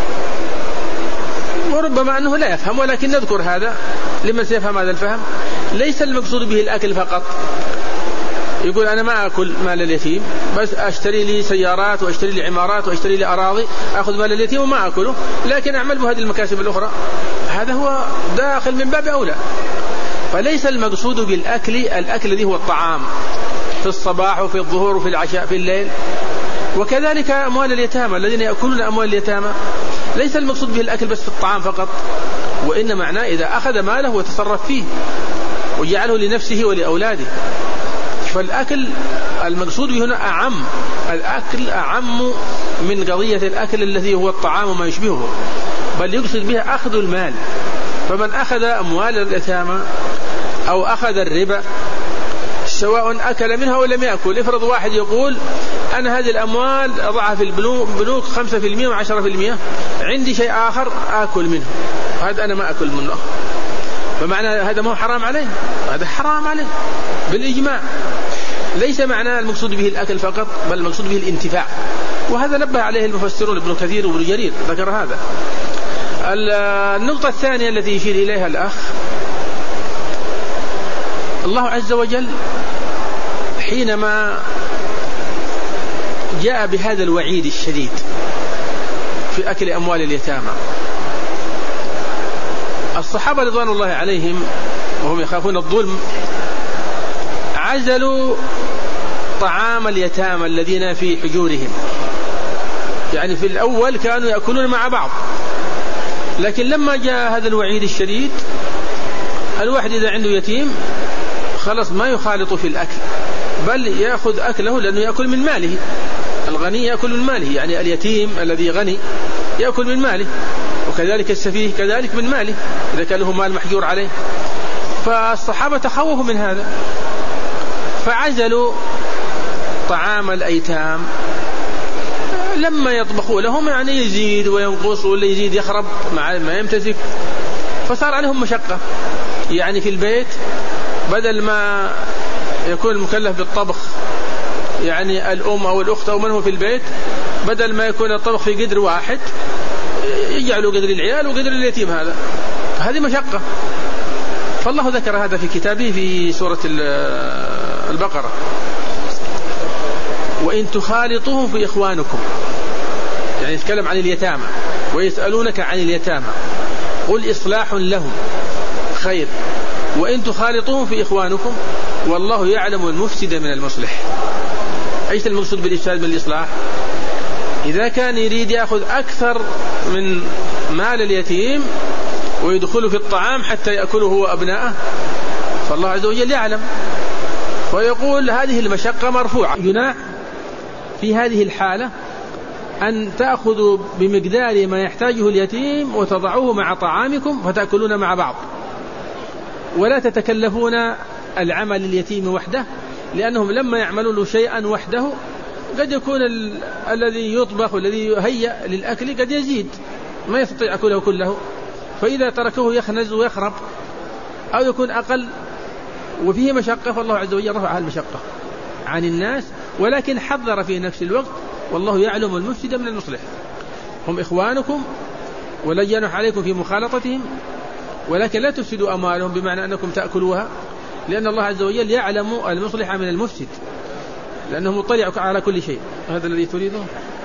B: وربما أنه لا يفهم، ولكن نذكر هذا لمن سيفهم هذا الفهم. ليس المقصود به الأكل فقط. يقول: أنا ما أكل مال اليتيم، بس أشتري لي سيارات وأشتري لي عمارات وأشتري لي أراضي، أخذ مال اليتيم وما أكله، لكن أعمل بهذه المكاسب الأخرى. هذا هو داخل من باب أولى. فليس المقصود بالأكل الأكل الذي هو الطعام في الصباح وفي الظهر وفي العشاء في الليل. وكذلك أموال اليتامى، الذين يأكلون أموال اليتامى ليس المقصود به الأكل بس في الطعام فقط، وإن معناه إذا أخذ ماله وتصرف فيه وجعله لنفسه ولأولاده. فالأكل المقصود به هنا أعم، الأكل أعم من قضية الأكل الذي هو الطعام وما يشبهه، بل يقصد به أخذ المال. فمن أخذ أموال اليتامى أو أخذ الربا سواء أكل منها ولا لم يأكل. افرض واحد يقول: أنا هذه الأموال أضعها في البنوك خمسة في المية وعشرة في المية، عندي شيء آخر آكل منه، هذا أنا ما أكل منه. فمعنى هذا ما هو حرام عليه، هذا حرام عليه بالإجماع. ليس معنى المقصود به الأكل فقط، بل المقصود به الانتفاع. وهذا نبه عليه المفسرون ابن كثير وابن جرير ذكر هذا. النقطة الثانية التي يشير إليها الأخ: الله عز وجل حينما جاء بهذا الوعيد الشديد في أكل أموال اليتامى، الصحابة رضوان الله عليهم وهم يخافون الظلم عزلوا طعام اليتامى الذين في حجورهم. يعني في الأول كانوا يأكلون مع بعض، لكن لما جاء هذا الوعيد الشديد، الواحد إذا عنده يتيم خلاص ما يخالط في الأكل، بل يأخذ أكله لأنه يأكل من ماله. الغني يأكل من ماله، يعني اليتيم الذي غني يأكل من ماله، وكذلك السفيه كذلك من ماله إذا كان له مال محجور عليه. فالصحابة تخوفوا من هذا، فعزلوا طعام الأيتام. لما يطبخوا لهم يعني يزيد وينقص ولا يزيد يخرب مع ما يمتزج، فصار عليهم مشقة. يعني في البيت بدل ما يكون المكلف بالطبخ يعني الأم أو الأخت أو من هو في البيت، بدل ما يكون الطبخ في قدر واحد يجعلوا قدر العيال وقدر اليتيم، هذا هذه مشقة. فالله ذكر هذا في كتابه في سورة البقرة: وإن تخالطوهم في إخوانكم، يعني يتكلم عن اليتامى. ويسألونك عن اليتامى قل إصلاح لهم خير وإن تخالطوهم في إخوانكم والله يعلم المفسد من المصلح. أيش المقصود بالإفساد من الإصلاح؟ إذا كان يريد يأخذ أكثر من مال اليتيم ويدخل في الطعام حتى يأكله هو أبناءه، فالله عز وجل يعلم، فيقول هذه المشقة مرفوعة. يناح في هذه الحالة أن تأخذوا بمقدار ما يحتاجه اليتيم وتضعوه مع طعامكم فتأكلون مع بعض، ولا تتكلفون العمل اليتيم وحده، لأنهم لما يعملون شيئا وحده قد يكون ال... الذي يطبخ والذي يهيأ للأكل قد يزيد ما يستطيع أكله كله، فإذا تركوه يخنز ويخرب أو يكون أقل وفيه مشقة، فالله عز وجل رفع المشقة عن الناس، ولكن حذر في نفس الوقت والله يعلم المفسد من المصلح. هم إخوانكم ولا جناح عليكم في مخالطتهم، ولكن لا تفسدوا أموالهم بمعنى أنكم تأكلوها، لأن الله عز وجل يعلم المصلح من المفسد لأنه مطلع على كل شيء. هذا الذي تريده؟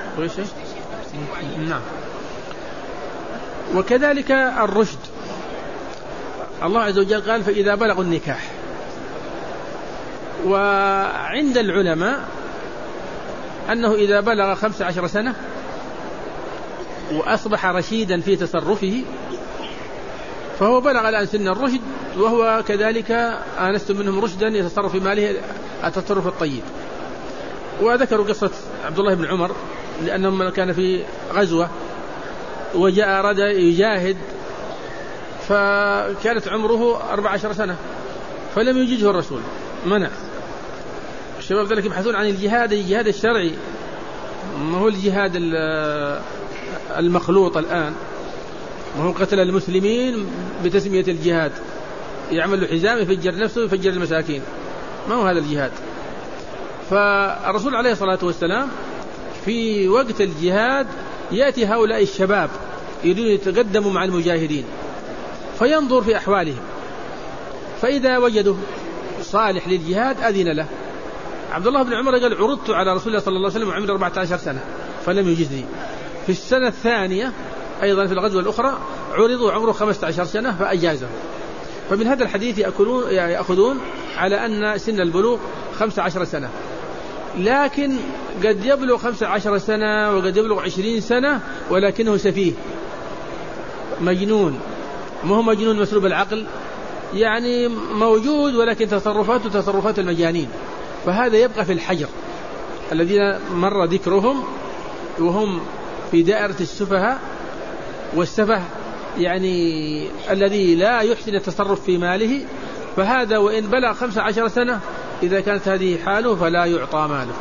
B: نعم. وكذلك الرشد، الله عز وجل قال فإذا بلغوا النكاح. وعند العلماء أنه إذا بلغ خمس عشر سنة وأصبح رشيدا في تصرفه فهو بلغ الآن سن الرشد، وهو كذلك آنستم منهم رشدا يتصرف في ماله التصرف الطيب. وذكروا قصة عبد الله بن عمر لأنه كان في غزوة وجاء أراد يجاهد فكانت عمره أربع عشر سنة فلم يجده الرسول، منع. الشباب ذلك يبحثون عن الجهاد، الجهاد الشرعي، ما هو الجهاد المخلوط الآن، ما هو قتل المسلمين بتسمية الجهاد، يعمل له حزام يفجر نفسه ويفجر المساكين، ما هو هذا الجهاد. فالرسول عليه الصلاة والسلام في وقت الجهاد يأتي هؤلاء الشباب يريدون يتقدموا مع المجاهدين فينظر في أحوالهم، فإذا وجدوا صالح للجهاد أذن له. عبد الله بن عمر قال عرضت على رسول الله صلى الله عليه وسلم وعمره أربعة عشر سنة فلم يجزني. في السنة الثانية أيضا في الغزوة الأخرى عرضوا عمره خمسة عشر سنة فأجازه. فمن هذا الحديث يأخذون على أن سن البلوغ خمسة عشر سنة، لكن قد يبلغ خمسة عشر سنة وقد يبلغ عشرين سنة ولكنه سفيه مجنون، ما هو مجنون مسلوب العقل، يعني موجود ولكن تصرفاته تصرفات المجانين، فهذا يبقى في الحجر الذين مر ذكرهم وهم في دائرة السفهاء. والسفه يعني الذي لا يحسن التصرف في ماله، فهذا وإن بلغ خمسة عشر سنة إذا كانت هذه حاله فلا يعطى ماله.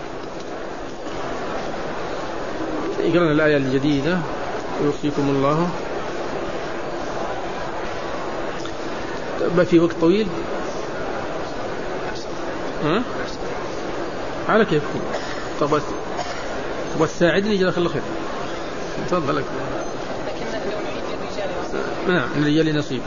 B: اقرأنا الآية الجديدة يوصيكم الله. في وقت طويل ها؟ على كيفكم. طب والساعدني جزاك الله خير. تفضل. نعم للرجال نصيب.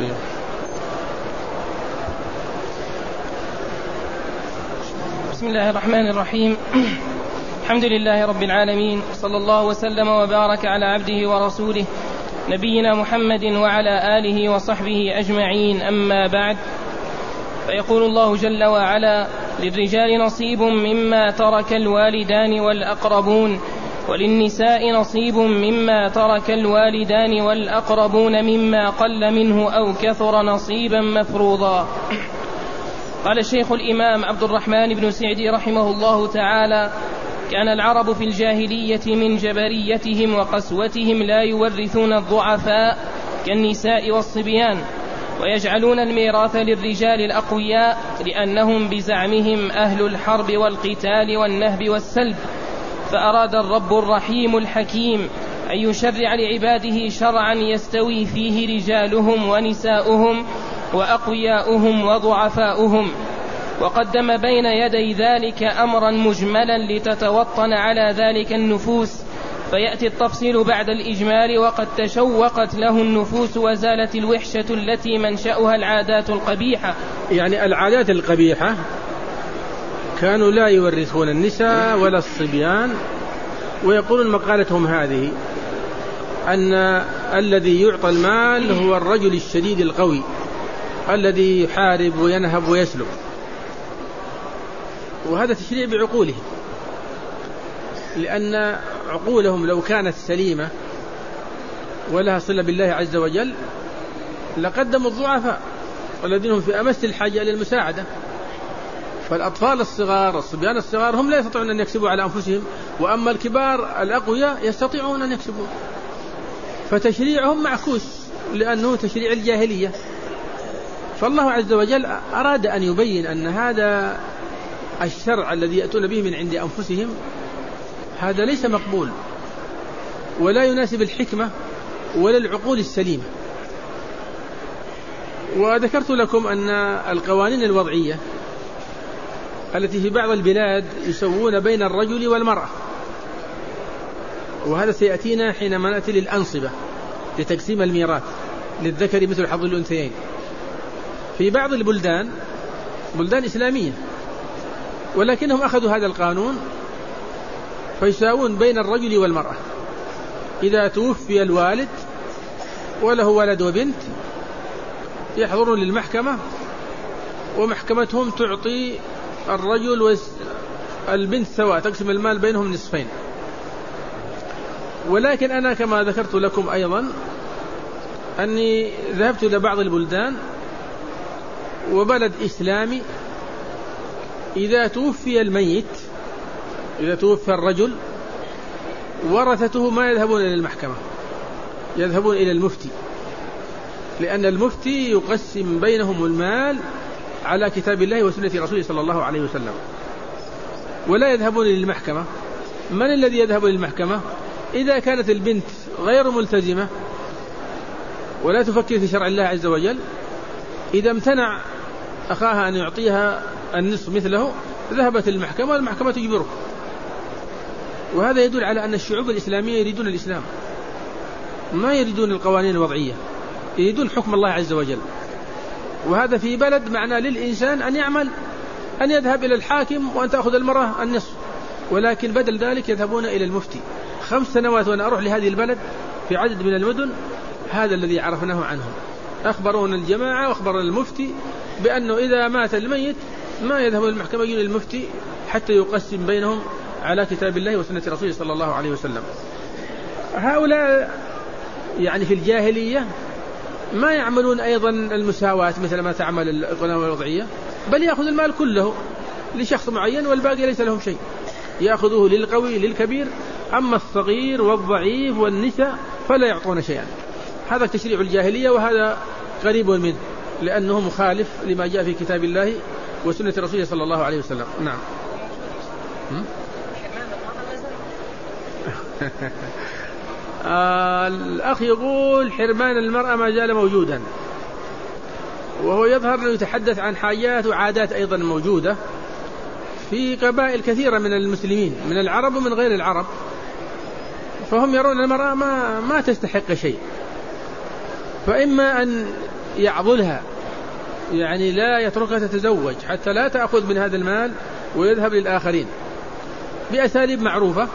A: بسم الله الرحمن الرحيم. الحمد لله رب العالمين، صلى الله وسلم وبارك على عبده ورسوله نبينا محمد وعلى آله وصحبه أجمعين، أما بعد. فيقول الله جل وعلا: للرجال نصيب مما ترك الوالدان والأقربون، وللنساء نصيب مما ترك الوالدان والأقربون مما قل منه أو كثر نصيبا مفروضا. قال الشيخ الإمام عبد الرحمن بن سعدي رحمه الله تعالى: كان العرب في الجاهلية من جبريتهم وقسوتهم لا يورثون الضعفاء كالنساء والصبيان، ويجعلون الميراث للرجال الأقوياء لأنهم بزعمهم أهل الحرب والقتال والنهب والسلب. فأراد الرب الرحيم الحكيم أن يشرع لعباده شرعا يستوي فيه رجالهم ونساؤهم وأقوياؤهم وضعفاؤهم، وقدم بين يدي ذلك أمرا مجملا لتتوطن على ذلك النفوس، فيأتي التفصيل بعد الإجمال وقد تشوقت له النفوس وزالت الوحشة التي منشأها العادات القبيحة.
B: يعني العادات القبيحة كانوا لا يورثون النساء ولا الصبيان، ويقولون مقالتهم هذه أن الذي يعطى المال هو الرجل الشديد القوي الذي يحارب وينهب ويسلب، وهذا تشريع بعقولهم، لأن عقولهم لو كانت سليمة ولها صلة بالله عز وجل لقدموا الضعفاء والذين هم في أمس الحاجة إلى المساعدة. فالأطفال الصغار الصبيان الصغار هم لا يستطيعون أن يكسبوا على أنفسهم، وأما الكبار الأقوياء يستطيعون أن يكسبوا. فتشريعهم معكوس لأنه تشريع الجاهلية. فالله عز وجل أراد أن يبين أن هذا الشرع الذي يأتون به من عند أنفسهم هذا ليس مقبول ولا يناسب الحكمة ولا العقول السليمة. وذكرت لكم أن القوانين الوضعية التي في بعض البلاد يسوون بين الرجل والمرأة، وهذا سيأتينا حينما نأتي للأنصبة لتقسيم الميراث للذكر مثل حظ الأنثيين. في بعض البلدان بلدان إسلامية ولكنهم أخذوا هذا القانون فيساوون بين الرجل والمرأة. إذا توفي الوالد وله ولد وبنت يحضرون للمحكمة، ومحكمتهم تعطي الرجل والبنت سواء، تقسم المال بينهم نصفين. ولكن أنا كما ذكرت لكم أيضا أني ذهبت إلى بعض البلدان وبلد إسلامي إذا توفي الميت، إذا توفي الرجل ورثته ما يذهبون إلى المحكمة، يذهبون إلى المفتي، لأن المفتي يقسم بينهم المال على كتاب الله وسنة رسوله صلى الله عليه وسلم، ولا يذهبون للمحكمة. من الذي يذهب للمحكمة؟ إذا كانت البنت غير ملتزمة ولا تفكر في شرع الله عز وجل، إذا امتنع أخاها أن يعطيها النصف مثله ذهبت للمحكمة والمحكمة تجبره. وهذا يدل على أن الشعوب الإسلامية يريدون الإسلام، ما يريدون القوانين الوضعية، يريدون حكم الله عز وجل. وهذا في بلد معناه للإنسان أن يعمل، أن يذهب إلى الحاكم وأن تأخذ المرأة النصف، ولكن بدل ذلك يذهبون إلى المفتي. خمس سنوات وأنا أروح لهذه البلد في عدد من المدن، هذا الذي عرفناه عنهم. أخبرونا الجماعة وأخبرنا المفتي بأنه إذا مات الميت ما يذهب للمحكمة، يجي للمفتي حتى يقسم بينهم على كتاب الله وسنة رسوله صلى الله عليه وسلم. هؤلاء يعني في الجاهلية ما يعملون أيضا المساواة مثل ما تعمل القوانين الوضعية، بل يأخذ المال كله لشخص معين والباقي ليس لهم شيء، يأخذوه للقوي للكبير، أما الصغير والضعيف والنساء فلا يعطون شيئا. هذا تشريع الجاهلية، وهذا قريب منه لأنه مخالف لما جاء في كتاب الله وسنة رسوله صلى الله عليه وسلم. نعم. الأخ يقول حرمان المرأة ما زال موجودا، وهو يظهر أنه يتحدث عن حاجات وعادات أيضا موجودة في قبائل كثيرة من المسلمين من العرب ومن غير العرب، فهم يرون المرأة ما, ما تستحق شيء، فإما أن يعضلها يعني لا يتركها تتزوج حتى لا تأخذ من هذا المال ويذهب للآخرين بأساليب معروفة،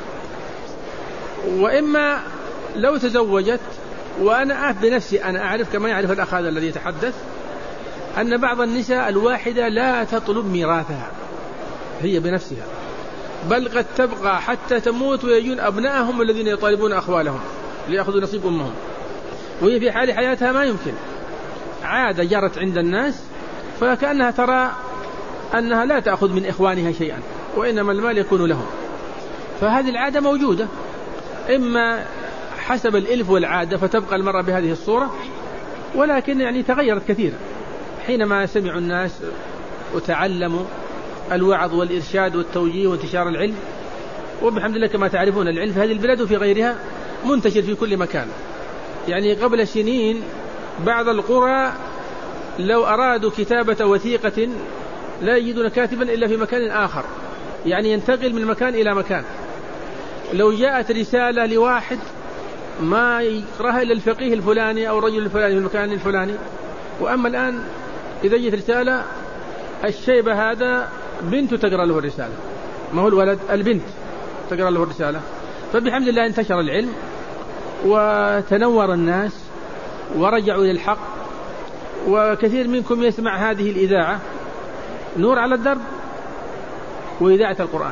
B: وإما لو تزوجت، وأنا أعرف بنفسي، أنا أعرف كما يعرف الأخ هذا الذي يتحدث أن بعض النساء الواحدة لا تطلب ميراثها هي بنفسها، بل قد تبقى حتى تموت ويجون أبنائهم الذين يطالبون أخوالهم ليأخذوا نصيب أمهم، وهي في حال حياتها ما يمكن. عادة جرت عند الناس، فكأنها ترى أنها لا تأخذ من إخوانها شيئا وإنما المال يكون لهم. فهذه العادة موجودة، إما حسب الإلف والعادة فتبقى المرأة بهذه الصورة، ولكن يعني تغيرت كثيرا حينما سمعوا الناس وتعلموا الوعظ والإرشاد والتوجيه وانتشار العلم. وبحمد الله كما تعرفون العلم في هذه البلاد وفي غيرها منتشر في كل مكان. يعني قبل سنين بعض القرى لو أرادوا كتابة وثيقة لا يجدون كاتبا إلا في مكان آخر، يعني ينتقل من مكان إلى مكان. لو جاءت رسالة لواحد ما يقرأها إلا الفقيه الفلاني أو الرجل الفلاني في المكان الفلاني. وأما الآن إذا جت رسالة الشيبة هذا بنت تقرأ له الرسالة، ما هو الولد، البنت تقرأ له الرسالة. فبحمد الله انتشر العلم وتنور الناس ورجعوا إلى الحق. وكثير منكم يسمع هذه الإذاعة نور على الدرب وإذاعة القرآن.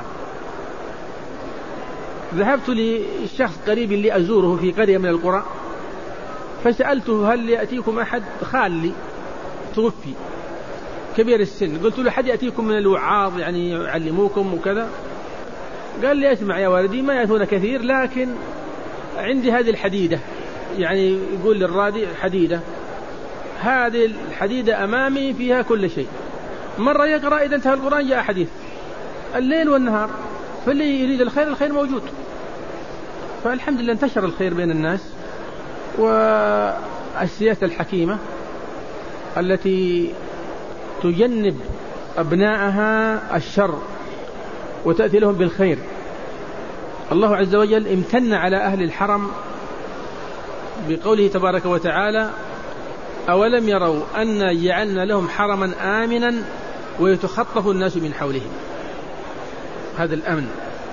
B: ذهبت للشخص قريب اللي أزوره في قرية من القرى، فسألته هل يأتيكم أحد؟ خالي توفي كبير السن، قلت له حد يأتيكم من الوعاظ يعني يعلموكم وكذا؟ قال لي اسمع يا والدي ما يأتون كثير، لكن عندي هذه الحديدة، يعني يقول للرادي حديدة، هذه الحديدة أمامي فيها كل شيء، مرة يقرأ إذا انتهى القرآن جاء حديث الليل والنهار، فاللي يريد الخير الخير موجود. فالحمد لله انتشر الخير بين الناس. والسياسة الحكيمة التي تجنب أبنائها الشر وتأتي لهم بالخير. الله عز وجل امتن على أهل الحرم بقوله تبارك وتعالى: أولم يروا أن جعلنا لهم حرما آمنا ويتخطف الناس من حولهم. هذا الأمن،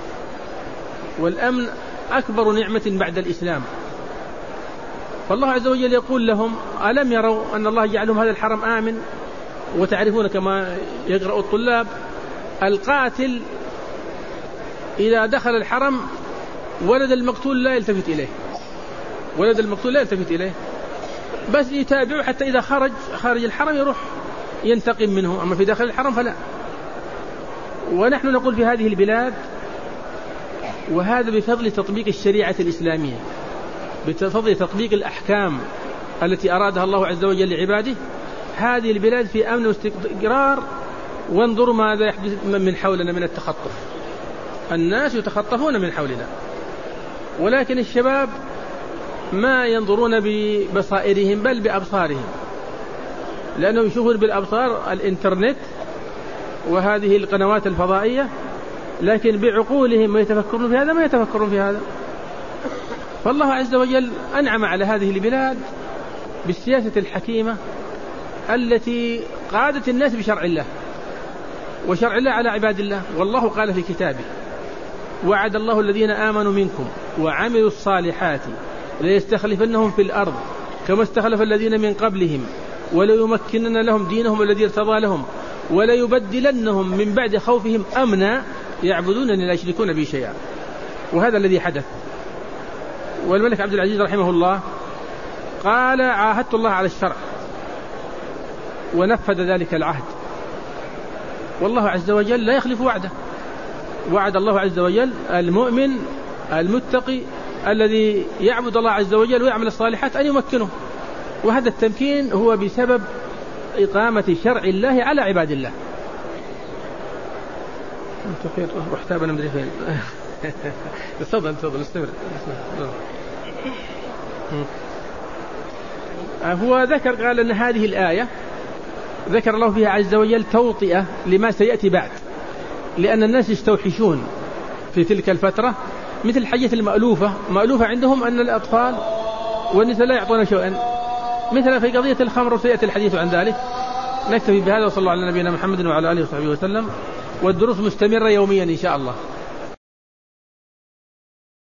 B: والأمن أكبر نعمة بعد الإسلام. فالله عز وجل يقول لهم: ألم يروا أن الله جعلهم هذا الحرم آمن؟ وتعرفون كما يقرأ الطلاب القاتل إذا دخل الحرم ولد المقتول لا يلتفت إليه، ولد المقتول لا يلتفت إليه، بس يتابعه حتى إذا خرج خارج الحرم يروح ينتقم منه، أما في داخل الحرم فلا. ونحن نقول في هذه البلاد، وهذا بفضل تطبيق الشريعة الإسلامية، بفضل تطبيق الأحكام التي أرادها الله عز وجل لعباده، هذه البلاد في أمن واستقرار. وانظروا ماذا يحدث من حولنا من التخطف، الناس يتخطفون من حولنا، ولكن الشباب ما ينظرون ببصائرهم بل بأبصارهم، لأنهم يشوفون بالأبصار الإنترنت وهذه القنوات الفضائية، لكن بعقولهم ما يتفكرون في هذا، ما يتفكرون في هذا. فالله عز وجل أنعم على هذه البلاد بالسياسة الحكيمة التي قادت الناس بشرع الله، وشرع الله على عباد الله. والله قال في كتابه: وعد الله الذين آمنوا منكم وعملوا الصالحات ليستخلفنهم في الأرض كما استخلف الذين من قبلهم وليمكنن لهم دينهم الذي ارتضى لهم وليبدلنهم من بعد خوفهم أمنا يعبدونني لا يشركون بي شيئا. وهذا الذي حدث. والملك عبد العزيز رحمه الله قال: عاهدت الله على الشرع، ونفذ ذلك العهد. والله عز وجل لا يخلف وعده. وعد الله عز وجل المؤمن المتقي الذي يعبد الله عز وجل ويعمل الصالحات أن يمكنه، وهذا التمكين هو بسبب إقامة شرع الله على عباد الله. أنت فين؟ واحتاب أنا مدري فين. تفضل تفضل استمر. هو ذكر قال أن هذه الآية ذكر الله فيها عز وجل توطئة لما سيأتي بعد، لأن الناس يستوحشون في تلك الفترة مثل الحاجات المألوفة مألوفة عندهم أن الأطفال والنساء لا يعطون شيئا، مثل في قضية الخمر، وسيأتي الحديث عن ذلك. نكتفي بهذا، وصلى الله على نبينا محمد وعلى آله وصحبه وسلم، والدروس مستمرة يوميا إن شاء الله.